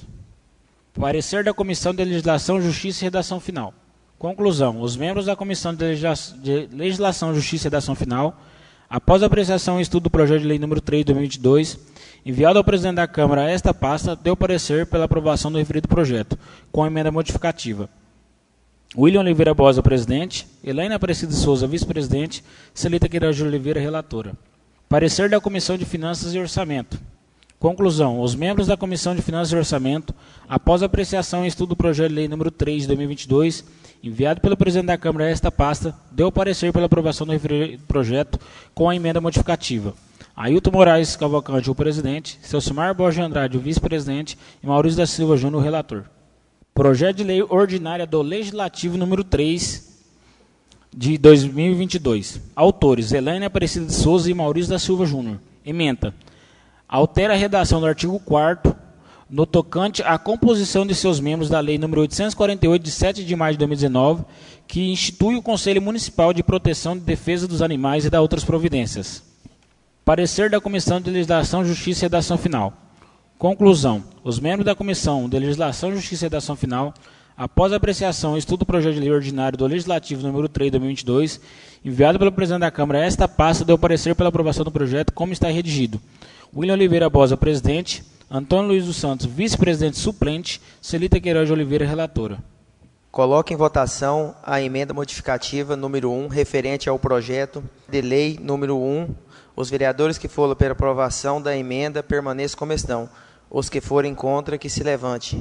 Speaker 2: Parecer da Comissão de Legislação, Justiça e Redação Final. Conclusão. Os membros da Comissão de Legislação, Justiça e Redação Final, após a apreciação e estudo do projeto de lei número 3 de 2022, enviado ao presidente da Câmara a esta pasta, deu parecer pela aprovação do referido projeto, com a emenda modificativa. William Oliveira Bosa, presidente. Elaine Aparecida de Souza, vice-presidente. Celita Queiroz de Oliveira, relatora. Parecer da Comissão de Finanças e Orçamento. Conclusão. Os membros da Comissão de Finanças e Orçamento, após a apreciação e estudo do projeto de lei número 3 de 2022, enviado pelo presidente da Câmara a esta pasta, deu parecer pela aprovação do referido projeto com a emenda modificativa. Ailton Moraes Cavalcante, o presidente. Celcimar Borges Andrade, o vice-presidente. E Maurício da Silva Júnior, o relator. Projeto de lei ordinária do Legislativo número 3 de 2022. Autores: Elaine Aparecida de Souza e Maurício da Silva Júnior. Ementa. Altera a redação do artigo 4º no tocante à composição de seus membros da Lei nº 848, de 7 de maio de 2019, que institui o Conselho Municipal de Proteção e Defesa dos Animais e da outras providências. Parecer da Comissão de Legislação, Justiça e Redação Final. Conclusão. Os membros da Comissão de Legislação, Justiça e Redação Final, após a apreciação e estudo do projeto de lei ordinário do Legislativo número 3 de 2022, enviado pelo presidente da Câmara a esta pasta, deu parecer pela aprovação do projeto como está redigido. William Oliveira Bosa, presidente. Antônio Luiz dos Santos, vice-presidente suplente. Celita Queiroz de Oliveira, relatora.
Speaker 1: Coloco em votação a emenda modificativa número 1, referente ao projeto de lei número 1. Os vereadores que forem pela aprovação da emenda permaneçam como estão. Os que forem contra, que se levante.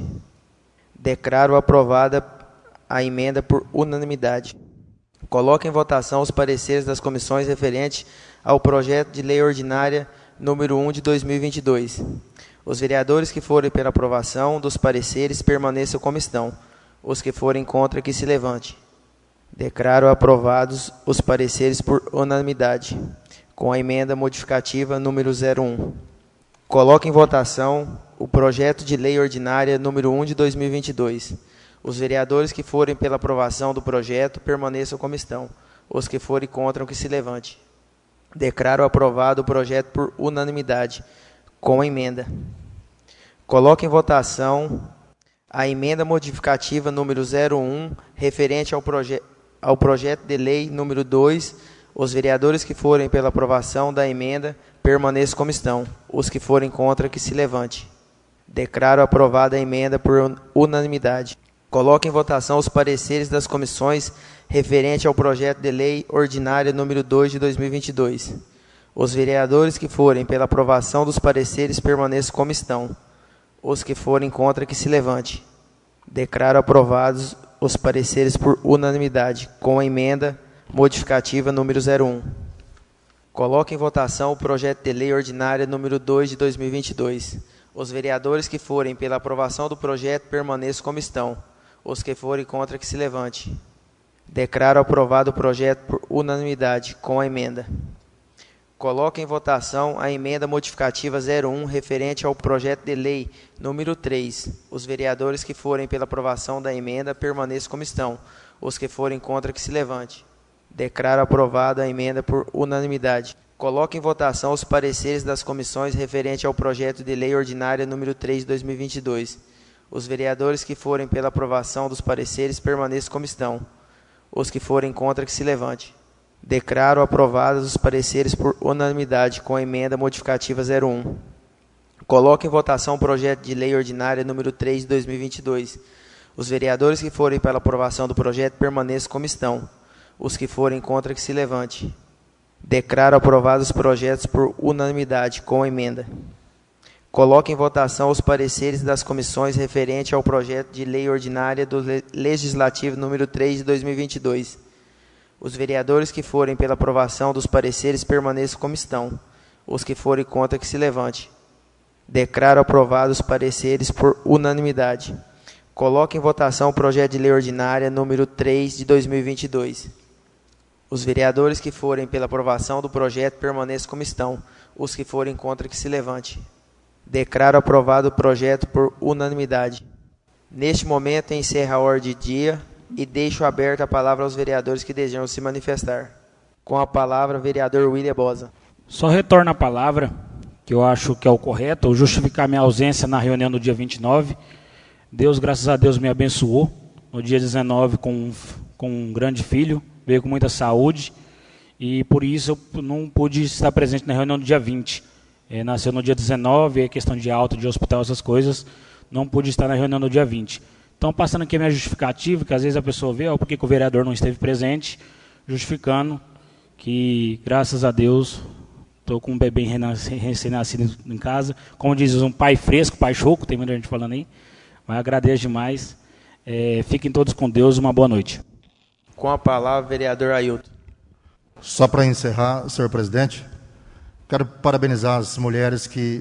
Speaker 1: Declaro aprovada a emenda por unanimidade. Coloco em votação os pareceres das comissões referentes ao projeto de lei ordinária número 1 de 2022. Os vereadores que forem pela aprovação dos pareceres permaneçam como estão. Os que forem contra, que se levante. Declaro aprovados os pareceres por unanimidade, com a emenda modificativa número 01. Coloco em votação o projeto de lei ordinária número 1 de 2022. Os vereadores que forem pela aprovação do projeto permaneçam como estão. Os que forem contra, que se levante. Declaro aprovado o projeto por unanimidade, com a emenda. Coloco em votação a emenda modificativa número 01, referente ao projeto de lei número 2. Os vereadores que forem pela aprovação da emenda permaneçam como estão. Os que forem contra, que se levante. Declaro aprovada a emenda por unanimidade. Coloco em votação os pareceres das comissões referente ao projeto de lei ordinária número 2 de 2022. Os vereadores que forem pela aprovação dos pareceres permaneçam como estão. Os que forem contra, que se levante. Declaro aprovados os pareceres por unanimidade, com a emenda modificativa número 01. Coloco em votação o projeto de lei ordinária número 2 de 2022. Os vereadores que forem pela aprovação do projeto permaneçam como estão. Os que forem contra, que se levante. Declaro aprovado o projeto por unanimidade, com a emenda. Coloco em votação a emenda modificativa 01, referente ao projeto de lei número 3. Os vereadores que forem pela aprovação da emenda permaneçam como estão. Os que forem contra, que se levante. Declaro aprovada a emenda por unanimidade. Coloco em votação os pareceres das comissões referente ao projeto de lei ordinária número 3 de 2022. Os vereadores que forem pela aprovação dos pareceres permaneçam como estão. Os que forem contra, que se levante. Declaro aprovados os pareceres por unanimidade, com a emenda modificativa 01. Coloco em votação o projeto de lei ordinária número 3 de 2022. Os vereadores que forem pela aprovação do projeto permaneçam como estão. Os que forem contra, que se levante. Declaro aprovados os projetos por unanimidade, com a emenda. Coloco em votação os pareceres das comissões referente ao projeto de lei ordinária do Legislativo número 3 de 2022. Os vereadores que forem pela aprovação dos pareceres permaneçam como estão. Os que forem contra, que se levante. Declaro aprovados os pareceres por unanimidade. Coloco em votação o projeto de lei ordinária número 3 de 2022. Os vereadores que forem pela aprovação do projeto permaneçam como estão. Os que forem contra, que se levante. Declaro aprovado o projeto por unanimidade. Neste momento, encerro a ordem de dia e deixo aberta a palavra aos vereadores que desejam se manifestar. Com a palavra, o vereador William Bosa.
Speaker 2: Só retorno a palavra, que eu acho que é o correto, eu justificar minha ausência na reunião do dia 29. Deus, graças a Deus, me abençoou no dia 19 com um grande filho, veio com muita saúde, e por isso eu não pude estar presente na reunião do dia 20. Nasceu no dia 19, é questão de alta, de hospital, essas coisas, não pude estar na reunião do dia 20. Então, passando aqui a minha justificativa, que às vezes a pessoa vê, por que o vereador não esteve presente, justificando que, graças a Deus, estou com um bebê recém-nascido em casa. Como diz, um pai fresco, pai choco, tem muita gente falando aí, mas agradeço demais. Fiquem todos com Deus, uma boa noite.
Speaker 1: Com a palavra, vereador Ailton.
Speaker 3: Só para encerrar, senhor presidente, quero parabenizar as mulheres que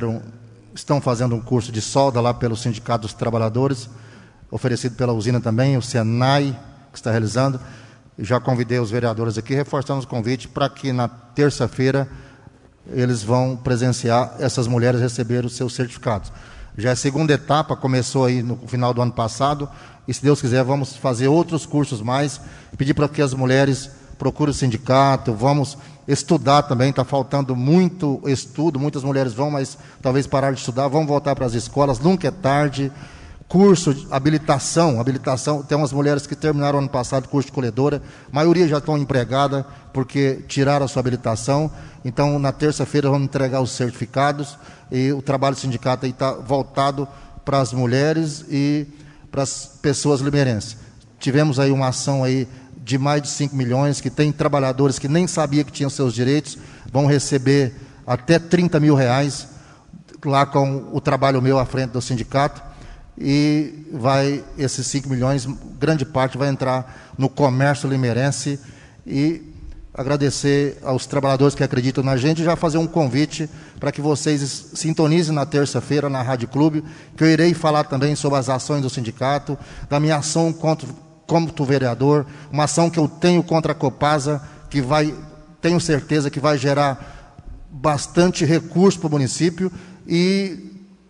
Speaker 3: estão fazendo um curso de solda lá pelo Sindicato dos Trabalhadores, oferecido pela usina também, o Senai, que está realizando. Já convidei os vereadores aqui, reforçando os convites para que na terça-feira eles vão presenciar essas mulheres receber os seus certificados. Já a segunda etapa começou aí no final do ano passado, e se Deus quiser vamos fazer outros cursos mais, pedir para que as mulheres procurem o sindicato, vamos estudar também, está faltando muito estudo, muitas mulheres vão, mas talvez parar de estudar, vão voltar para as escolas, nunca é tarde. Curso de habilitação, tem umas mulheres que terminaram ano passado curso de colhedora, a maioria já estão empregadas porque tiraram a sua habilitação. Então na terça-feira vamos entregar os certificados, e o trabalho do sindicato está voltado para as mulheres e para as pessoas limeirenses. Tivemos aí uma ação aí de mais de 5 milhões, que tem trabalhadores que nem sabiam que tinham seus direitos, vão receber até 30 mil reais lá com o trabalho meu à frente do sindicato. E esses 5 milhões, grande parte vai entrar no comércio limeirense. E agradecer aos trabalhadores que acreditam na gente, e já fazer um convite para que vocês sintonizem na terça-feira na Rádio Clube, que eu irei falar também sobre as ações do sindicato, da minha ação contra o vereador, uma ação que eu tenho contra a Copasa, que tenho certeza que vai gerar bastante recurso para o município, e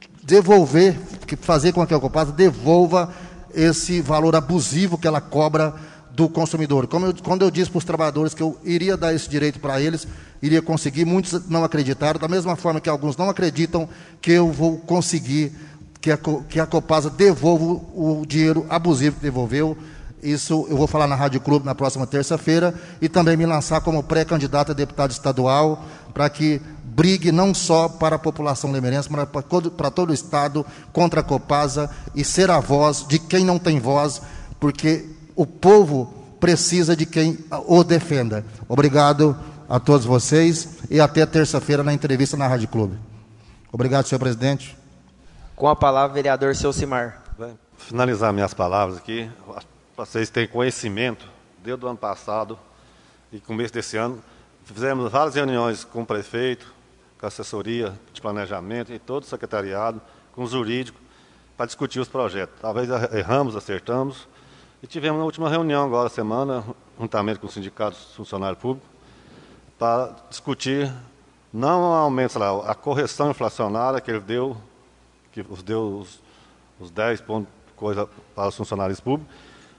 Speaker 3: fazer com que a Copasa devolva esse valor abusivo que ela cobra do consumidor. Quando eu disse para os trabalhadores que eu iria dar esse direito para eles, iria conseguir, muitos não acreditaram, da mesma forma que alguns não acreditam que eu vou conseguir que a Copasa devolva o dinheiro abusivo que devolveu. Isso eu vou falar na Rádio Clube na próxima terça-feira, e também me lançar como pré-candidato a deputado estadual, para que brigue não só para a população limeirense, mas para todo o Estado contra a Copasa, e ser a voz de quem não tem voz, porque o povo precisa de quem o defenda. Obrigado a todos vocês, e até terça-feira na entrevista na Rádio Clube. Obrigado, senhor presidente.
Speaker 1: Com a palavra, vereador Ceucimar.
Speaker 4: Finalizar minhas palavras aqui, vocês têm conhecimento, desde o ano passado e começo desse ano, fizemos várias reuniões com o prefeito, com a assessoria de planejamento e todo o secretariado, com o jurídico, para discutir os projetos. Talvez erramos, acertamos, e tivemos na última reunião agora, semana, juntamente com os sindicatos funcionários públicos, para discutir não o aumento salarial, a correção inflacionária que ele deu, que deu os 10 pontos coisa para os funcionários públicos,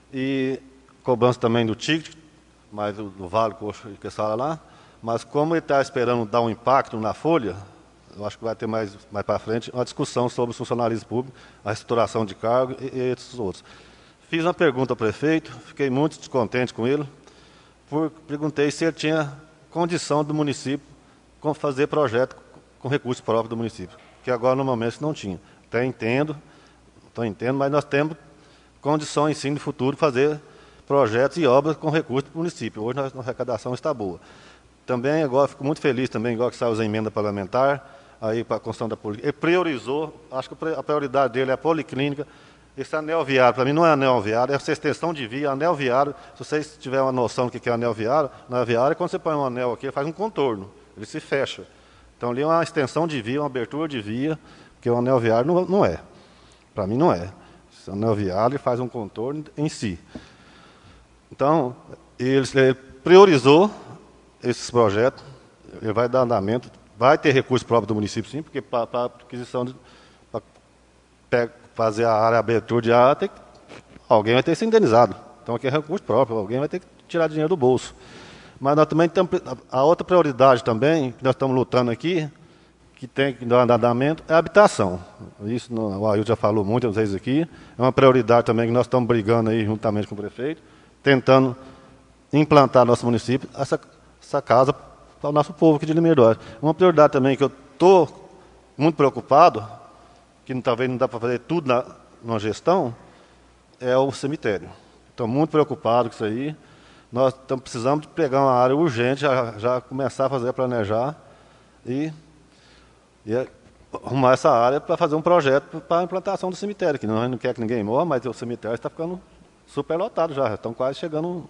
Speaker 4: e cobrança também do ticket, mais do vale que está lá, mas como ele está esperando dar um impacto na folha, eu acho que vai ter mais para frente uma discussão sobre o funcionalismo público, a reestruturação de cargo e esses outros. Fiz uma pergunta ao prefeito, fiquei muito descontente com ele, perguntei se ele tinha condição do município fazer projeto com recursos próprios do município, que agora no momento não tinha. Até entendo, mas nós temos condições, sim, no futuro, fazer projetos e obras com recursos do município. Hoje a arrecadação está boa. Também agora fico muito feliz também, igual que saiu a emenda parlamentar, aí para a construção da política. Ele priorizou, acho que a prioridade dele é a policlínica. Esse anel viário, para mim não é anel viário, é essa extensão de via, anel viário. Se vocês tiverem uma noção do que é anel viário é quando você põe um anel aqui, ele faz um contorno, ele se fecha. Então ali é uma extensão de via, uma abertura de via, porque o anel viário não é. Para mim não é. Esse anel viário faz um contorno em si. Então, ele priorizou esses projetos, ele vai dar andamento, vai ter recurso próprio do município, sim, porque para aquisição, para fazer a área, a abertura de área, alguém vai ter que ser indenizado. Então, aqui é recurso próprio, alguém vai ter que tirar dinheiro do bolso. Mas nós também temos a outra prioridade também, que nós estamos lutando aqui, que tem que dar andamento, é a habitação. Isso o Ailton já falou muitas vezes aqui, é uma prioridade também que nós estamos brigando aí juntamente com o prefeito, tentando implantar no nosso município essa casa para o nosso povo aqui de Limeira. Uma prioridade também que eu estou muito preocupado, que talvez não dá para fazer tudo numa gestão, é o cemitério. Estou muito preocupado com isso aí. Nós precisamos de pegar uma área urgente, já começar a fazer, planejar e arrumar essa área para fazer um projeto para a implantação do cemitério, que não quer que ninguém morra, mas o cemitério está ficando super lotado já estão quase chegando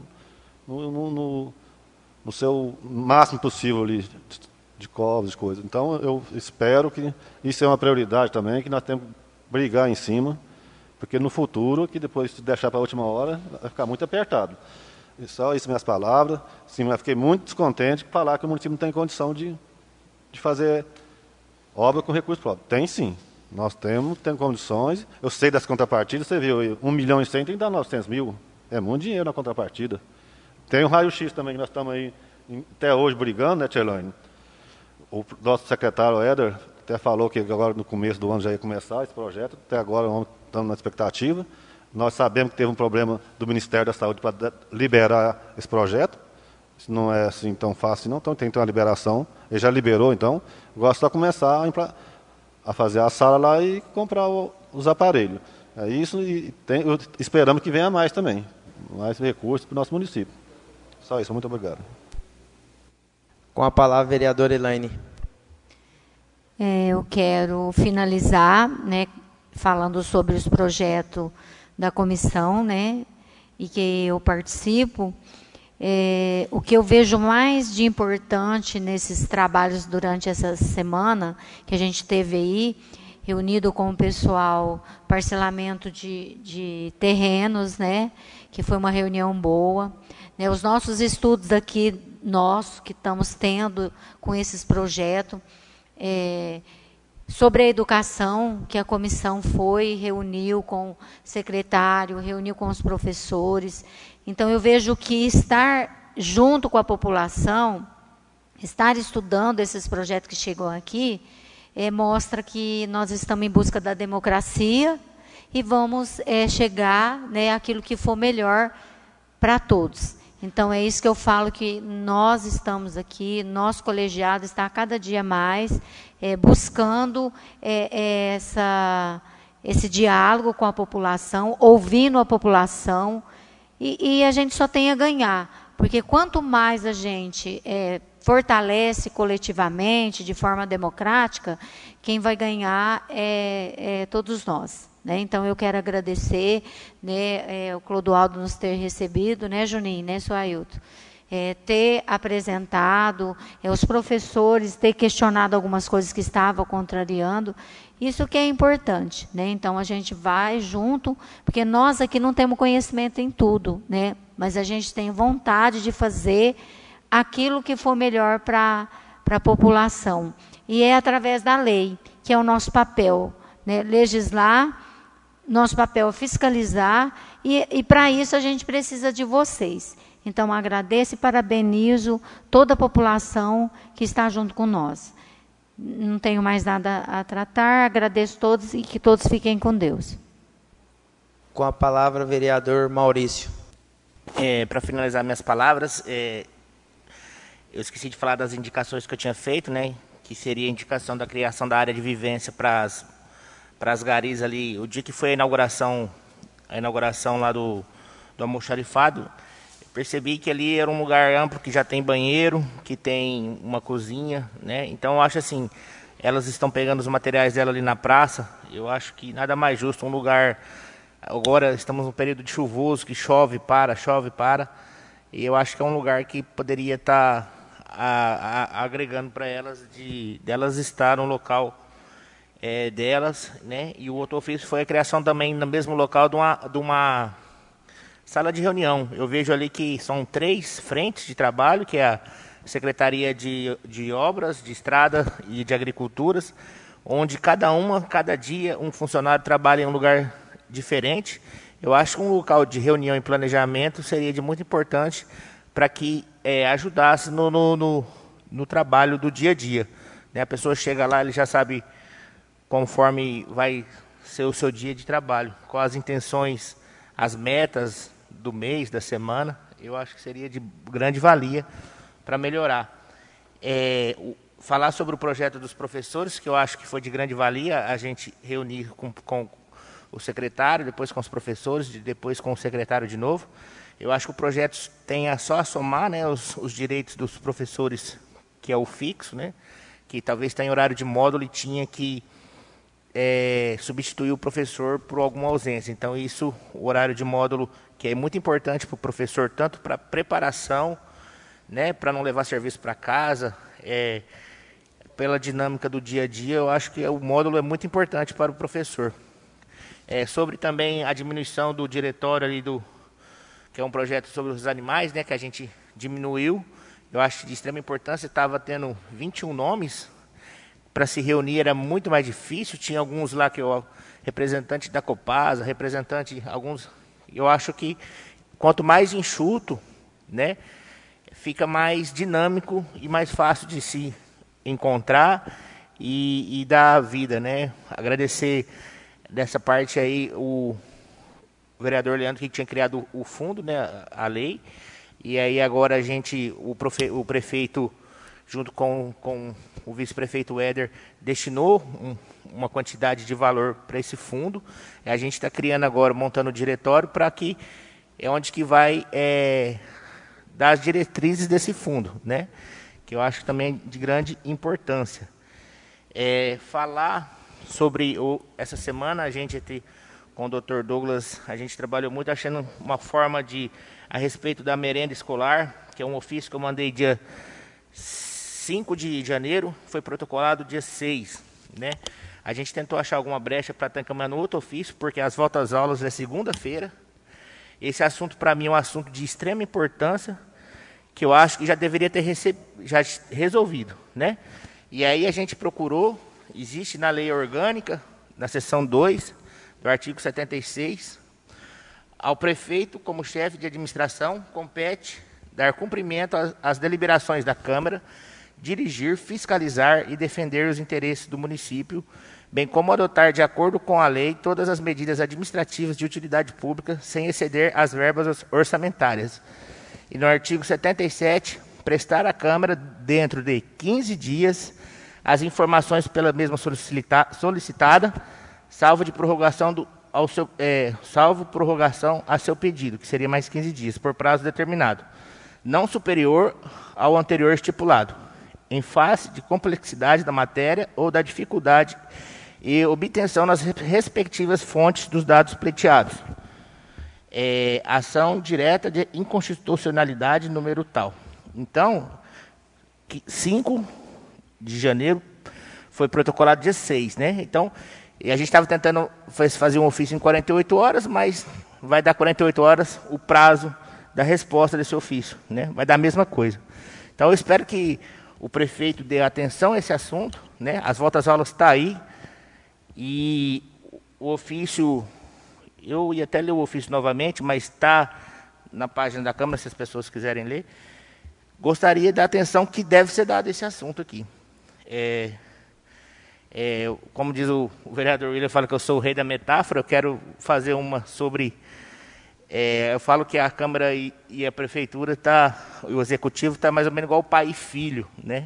Speaker 4: no seu máximo possível ali de covos, de coisas. Então, eu espero que isso é uma prioridade também, que nós temos que brigar em cima, porque no futuro, que depois de deixar para a última hora, vai ficar muito apertado. E só isso minhas palavras. Sim, mas fiquei muito descontente de falar que o município não tem condição de de fazer obra com recurso próprio. Tem sim. Nós temos condições. Eu sei das contrapartidas, você viu, 1 milhão e 100 tem que dar 900 mil. É muito dinheiro na contrapartida. Tem o raio-x também, que nós estamos aí até hoje brigando, né, Tcherlaine? O nosso secretário Éder até falou que agora no começo do ano já ia começar esse projeto. Até agora estamos na expectativa. Nós sabemos que teve um problema do Ministério da Saúde para liberar esse projeto. Isso não é assim tão fácil, não. Então tem que ter uma liberação. Ele já liberou, então. Agora é só começar a fazer a sala lá e comprar os aparelhos. É isso, e esperamos que venha mais também. Mais recursos para o nosso município. Só isso, muito obrigado.
Speaker 1: Com a palavra, a vereadora Elaine.
Speaker 6: Eu quero finalizar, né, falando sobre os projetos da comissão, né, e que eu participo. O que eu vejo mais de importante nesses trabalhos durante essa semana que a gente teve aí, reunido com o pessoal, parcelamento de terrenos, né, que foi uma reunião boa, né, os nossos estudos aqui, nós que estamos tendo com esses projetos, sobre a educação, que a comissão reuniu com o secretário, reuniu com os professores. Então, eu vejo que estar junto com a população, estar estudando esses projetos que chegam aqui, mostra que nós estamos em busca da democracia e vamos chegar, né, àquilo que for melhor para todos. Então, é isso que eu falo, que nós estamos aqui, nosso colegiado está cada dia mais buscando esse diálogo com a população, ouvindo a população, e a gente só tem a ganhar, porque quanto mais a gente fortalece coletivamente, de forma democrática, quem vai ganhar é todos nós. Né? Então, eu quero agradecer, né, o Clodoaldo nos ter recebido, né, Juninho, né, seu Ailton, ter apresentado, os professores ter questionado algumas coisas que estavam contrariando, isso que é importante. Né? Então, a gente vai junto, porque nós aqui não temos conhecimento em tudo, né? Mas a gente tem vontade de fazer aquilo que for melhor para a população. E é através da lei, que é o nosso papel, né? Legislar, nosso papel é fiscalizar, e para isso a gente precisa de vocês. Então, agradeço e parabenizo toda a população que está junto com nós. Não tenho mais nada a tratar, agradeço a todos e que todos fiquem com Deus.
Speaker 1: Com a palavra, vereador Maurício.
Speaker 5: Para finalizar minhas palavras, eu esqueci de falar das indicações que eu tinha feito, né, que seria a indicação da criação da área de vivência para as garis ali. O dia que foi a inauguração lá do almoxarifado, percebi que ali era um lugar amplo, que já tem banheiro, que tem uma cozinha, né? Então, eu acho assim, elas estão pegando os materiais dela ali na praça, eu acho que nada mais justo, um lugar... Agora estamos num período de chuvoso, que chove, para, e eu acho que é um lugar que poderia estar agregando para elas, delas estar no local delas, né? E o outro ofício foi a criação também no mesmo local de uma sala de reunião. Eu vejo ali que são 3 frentes de trabalho, que é a Secretaria de Obras, de Estrada e de Agriculturas, onde cada dia, um funcionário trabalha em um lugar diferente. Eu acho que um local de reunião e planejamento seria de muito importante para que ajudasse no trabalho do dia a dia. Né? A pessoa chega lá, ele já sabe conforme vai ser o seu dia de trabalho, quais as intenções, as metas do mês, da semana. Eu acho que seria de grande valia para melhorar. Falar sobre o projeto dos professores, que eu acho que foi de grande valia, a gente reunir com o secretário, depois com os professores, depois com o secretário de novo. Eu acho que o projeto tem só a somar, né, os direitos dos professores, que é o fixo, né, que talvez está em horário de módulo e tinha que substituir o professor por alguma ausência. Então, isso, o horário de módulo, que é muito importante para o professor, tanto para preparação, né, para não levar serviço para casa, pela dinâmica do dia a dia, eu acho que o módulo é muito importante para o professor. Sobre também a diminuição do diretório ali que é um projeto sobre os animais, né, que a gente diminuiu. Eu acho de extrema importância, estava tendo 21 nomes para se reunir era muito mais difícil. Tinha alguns lá que representante da Copasa, alguns. Eu acho que quanto mais enxuto, né, fica mais dinâmico e mais fácil de se encontrar e dar vida, né? Agradecer dessa parte aí o vereador Leandro, que tinha criado o fundo, né, a lei, e aí agora o prefeito, junto com o vice-prefeito Éder, destinou uma quantidade de valor para esse fundo. A gente está criando agora, montando o diretório, para que é onde que vai dar as diretrizes desse fundo, né? Que eu acho também de grande importância. Falar sobre essa semana, a gente com o Dr. Douglas, a gente trabalhou muito achando uma forma a respeito da merenda escolar, que é um ofício que eu mandei dia 5 de janeiro, foi protocolado dia 6, né? A gente tentou achar alguma brecha para estar encaminhando outro ofício, porque as voltas às aulas é segunda-feira. Esse assunto, para mim, é um assunto de extrema importância, que eu acho que já deveria ter já resolvido, né? E aí a gente procurou, existe na lei orgânica, na seção 2, do artigo 76, ao prefeito, como chefe de administração, compete dar cumprimento às deliberações da Câmara, dirigir, fiscalizar e defender os interesses do município, bem como adotar, de acordo com a lei, todas as medidas administrativas de utilidade pública, sem exceder as verbas orçamentárias. E no artigo 77, prestar à Câmara, dentro de 15 dias, as informações pela mesma solicitada, salvo prorrogação a seu pedido, que seria mais 15 dias, por prazo determinado, não superior ao anterior estipulado, em face de complexidade da matéria ou da dificuldade e obtenção nas respectivas fontes dos dados pleiteados. Ação direta de inconstitucionalidade número tal. Então, 5 de janeiro foi protocolado dia 6, né? Então, a gente estava tentando fazer um ofício em 48 horas, mas vai dar 48 horas o prazo da resposta desse ofício, né? Vai dar a mesma coisa. Então, eu espero que o prefeito dê atenção a esse assunto, né? As voltas às aulas estão aí, e o ofício, eu ia até ler o ofício novamente, mas está na página da Câmara, se as pessoas quiserem ler. Gostaria da atenção que deve ser dada a esse assunto aqui. Como diz o vereador William, fala que eu sou o rei da metáfora, eu quero fazer uma sobre... eu falo que a Câmara e a Prefeitura, o Executivo está mais ou menos igual o pai e filho, né?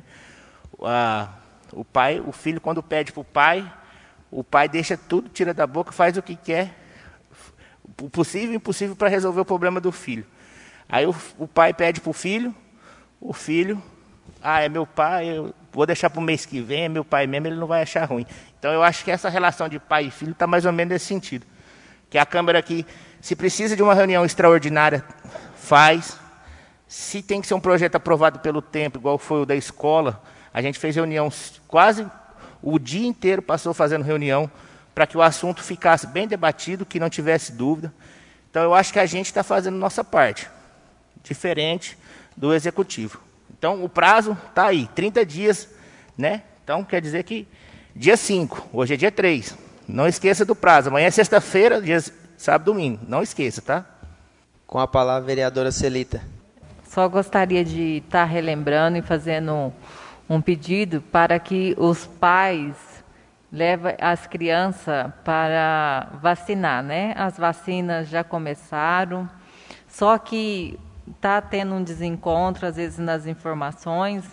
Speaker 5: O filho, quando pede para o pai deixa tudo, tira da boca, faz o que quer, o possível e impossível para resolver o problema do filho. Aí o pai pede para o filho, é meu pai, eu vou deixar para o mês que vem, é meu pai mesmo, ele não vai achar ruim. Então eu acho que essa relação de pai e filho está mais ou menos nesse sentido. Que a Câmara aqui, se precisa de uma reunião extraordinária, faz. Se tem que ser um projeto aprovado pelo tempo, igual foi o da escola, a gente fez reunião quase o dia inteiro, passou fazendo reunião, para que o assunto ficasse bem debatido, que não tivesse dúvida. Então eu acho que a gente está fazendo nossa parte, diferente do Executivo. Então o prazo está aí, 30 dias, né? Então quer dizer que dia 5, hoje é dia 3. Não esqueça do prazo. Amanhã é sexta-feira, sábado e domingo. Não esqueça, tá?
Speaker 1: Com a palavra, vereadora Celita.
Speaker 8: Só gostaria de estar relembrando e fazendo um pedido para que os pais levem as crianças para vacinar, né? As vacinas já começaram, só que está tendo um desencontro, às vezes, nas informações.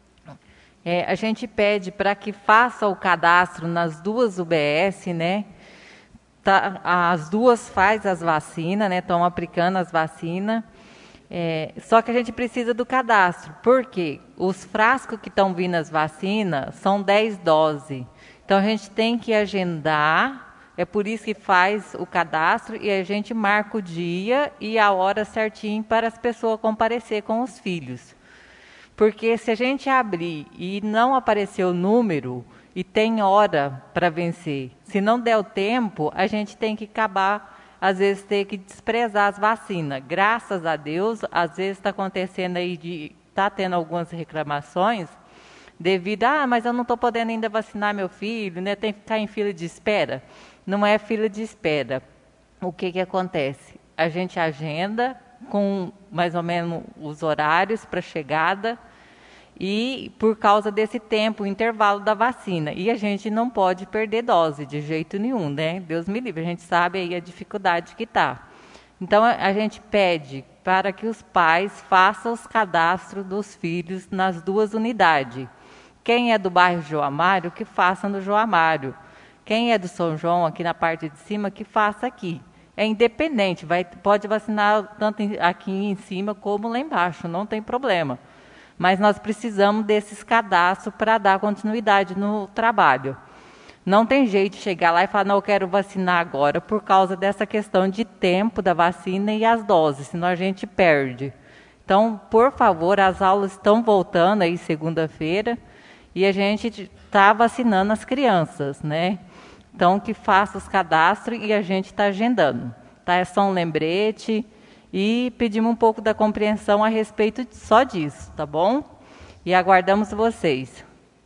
Speaker 8: A gente pede para que faça o cadastro nas duas UBS, né? As duas fazem as vacinas, né? Estão aplicando as vacinas. Só que a gente precisa do cadastro. Por quê? Os frascos que estão vindo as vacinas são 10 doses. Então a gente tem que agendar. É por isso que faz o cadastro e a gente marca o dia e a hora certinho para as pessoas comparecer com os filhos. Porque se a gente abrir e não aparecer o número, e tem hora para vencer, se não der o tempo, a gente tem que acabar, às vezes, ter que desprezar as vacinas. Graças a Deus, às vezes está acontecendo aí, está tendo algumas reclamações devido mas eu não estou podendo ainda vacinar meu filho, né? Tem que ficar em fila de espera. Não é fila de espera. O que acontece? A gente agenda com mais ou menos os horários para chegada e por causa desse tempo, o intervalo da vacina. E a gente não pode perder dose de jeito nenhum, né? Deus me livre, a gente sabe aí a dificuldade que está. Então, a gente pede para que os pais façam os cadastros dos filhos nas 2 unidades. Quem é do bairro João Amário, que faça no João Amário. Quem é do São João, aqui na parte de cima, que faça aqui. É independente, pode vacinar tanto aqui em cima como lá embaixo, não tem problema. Mas nós precisamos desses cadastros para dar continuidade no trabalho. Não tem jeito de chegar lá e falar, não, eu quero vacinar agora, por causa dessa questão de tempo da vacina e as doses, senão a gente perde. Então, por favor, as aulas estão voltando aí segunda-feira e a gente está vacinando as crianças, né? Então, que faça os cadastros e a gente está agendando. Tá? É só um lembrete e pedimos um pouco da compreensão a respeito só disso, tá bom? E aguardamos vocês.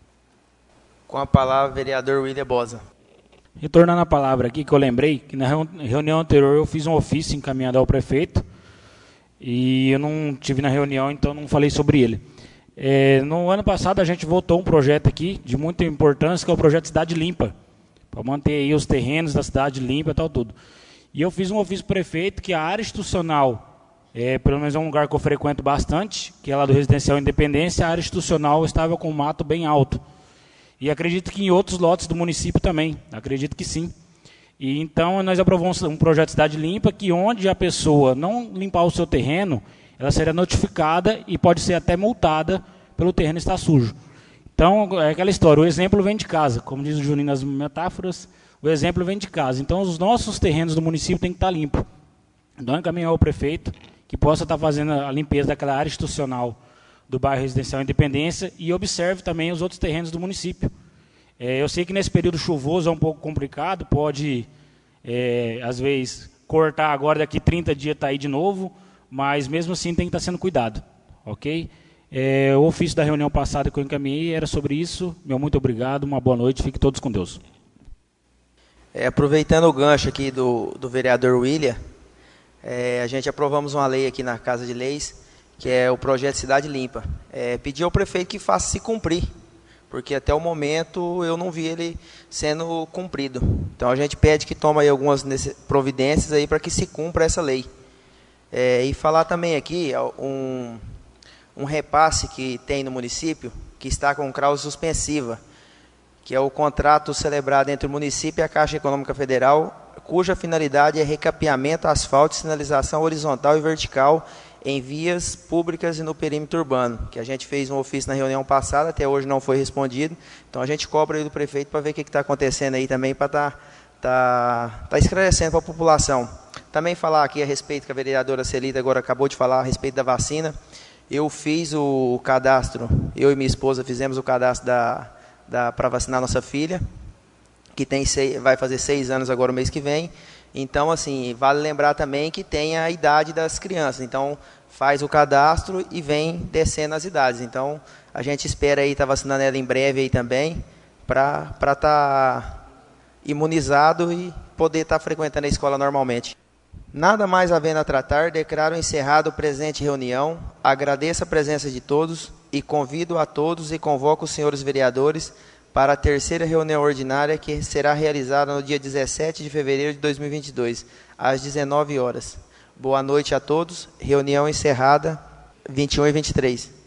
Speaker 1: Com a palavra, vereador William Bosa.
Speaker 2: Retornando a palavra aqui, que eu lembrei, que na reunião anterior eu fiz um ofício encaminhado ao prefeito e eu não estive na reunião, então não falei sobre ele. No ano passado a gente votou um projeto aqui de muita importância, que é o projeto Cidade Limpa, para manter aí os terrenos da cidade limpa e tal, tudo. E eu fiz um ofício para o prefeito que a área institucional, pelo menos é um lugar que eu frequento bastante, que é lá do Residencial Independência, a área institucional estava com o mato bem alto. E acredito que em outros lotes do município também, acredito que sim. E então nós aprovamos um projeto de Cidade Limpa, que onde a pessoa não limpar o seu terreno, ela será notificada e pode ser até multada pelo terreno estar sujo. Então, é aquela história, o exemplo vem de casa, como diz o Juninho nas metáforas, o exemplo vem de casa. Então, os nossos terrenos do município têm que estar limpos. Então, encaminhar ao prefeito, que possa estar fazendo a limpeza daquela área institucional do bairro Residencial Independência e observe também os outros terrenos do município. Eu sei que nesse período chuvoso é um pouco complicado, pode, às vezes, cortar agora, daqui 30 dias está aí de novo, mas mesmo assim tem que estar sendo cuidado, ok? O ofício da reunião passada que eu encaminhei era sobre isso. Meu muito obrigado, uma boa noite, fiquem todos com Deus.
Speaker 1: Aproveitando o gancho aqui do vereador William, a gente aprovamos uma lei aqui na Casa de Leis, que é o projeto Cidade Limpa. Pedir ao prefeito que faça se cumprir, porque até o momento eu não vi ele sendo cumprido. Então a gente pede que tome aí algumas providências aí para que se cumpra essa lei. E falar também aqui um repasse que tem no município, que está com cláusula suspensiva, que é o contrato celebrado entre o município e a Caixa Econômica Federal, cuja finalidade é recapeamento, asfalto e sinalização horizontal e vertical em vias públicas e no perímetro urbano, que a gente fez um ofício na reunião passada, até hoje não foi respondido, então a gente cobra aí do prefeito para ver o que está acontecendo aí também, para tá esclarecendo para a população. Também falar aqui a respeito, que a vereadora Celida agora acabou de falar a respeito da vacina. Eu fiz o cadastro, eu e minha esposa fizemos o cadastro para vacinar nossa filha, que vai fazer 6 anos agora o mês que vem. Então, assim, vale lembrar também que tem a idade das crianças. Então, faz o cadastro e vem descendo as idades. Então, a gente espera aí estar vacinando ela em breve aí também, para estar imunizado e poder estar frequentando a escola normalmente. Nada mais havendo a tratar, declaro encerrado o presente reunião, agradeço a presença de todos e convido a todos e convoco os senhores vereadores para a terceira reunião ordinária que será realizada no dia 17 de fevereiro de 2022, às 19 horas. Boa noite a todos, reunião encerrada, 21 e 23.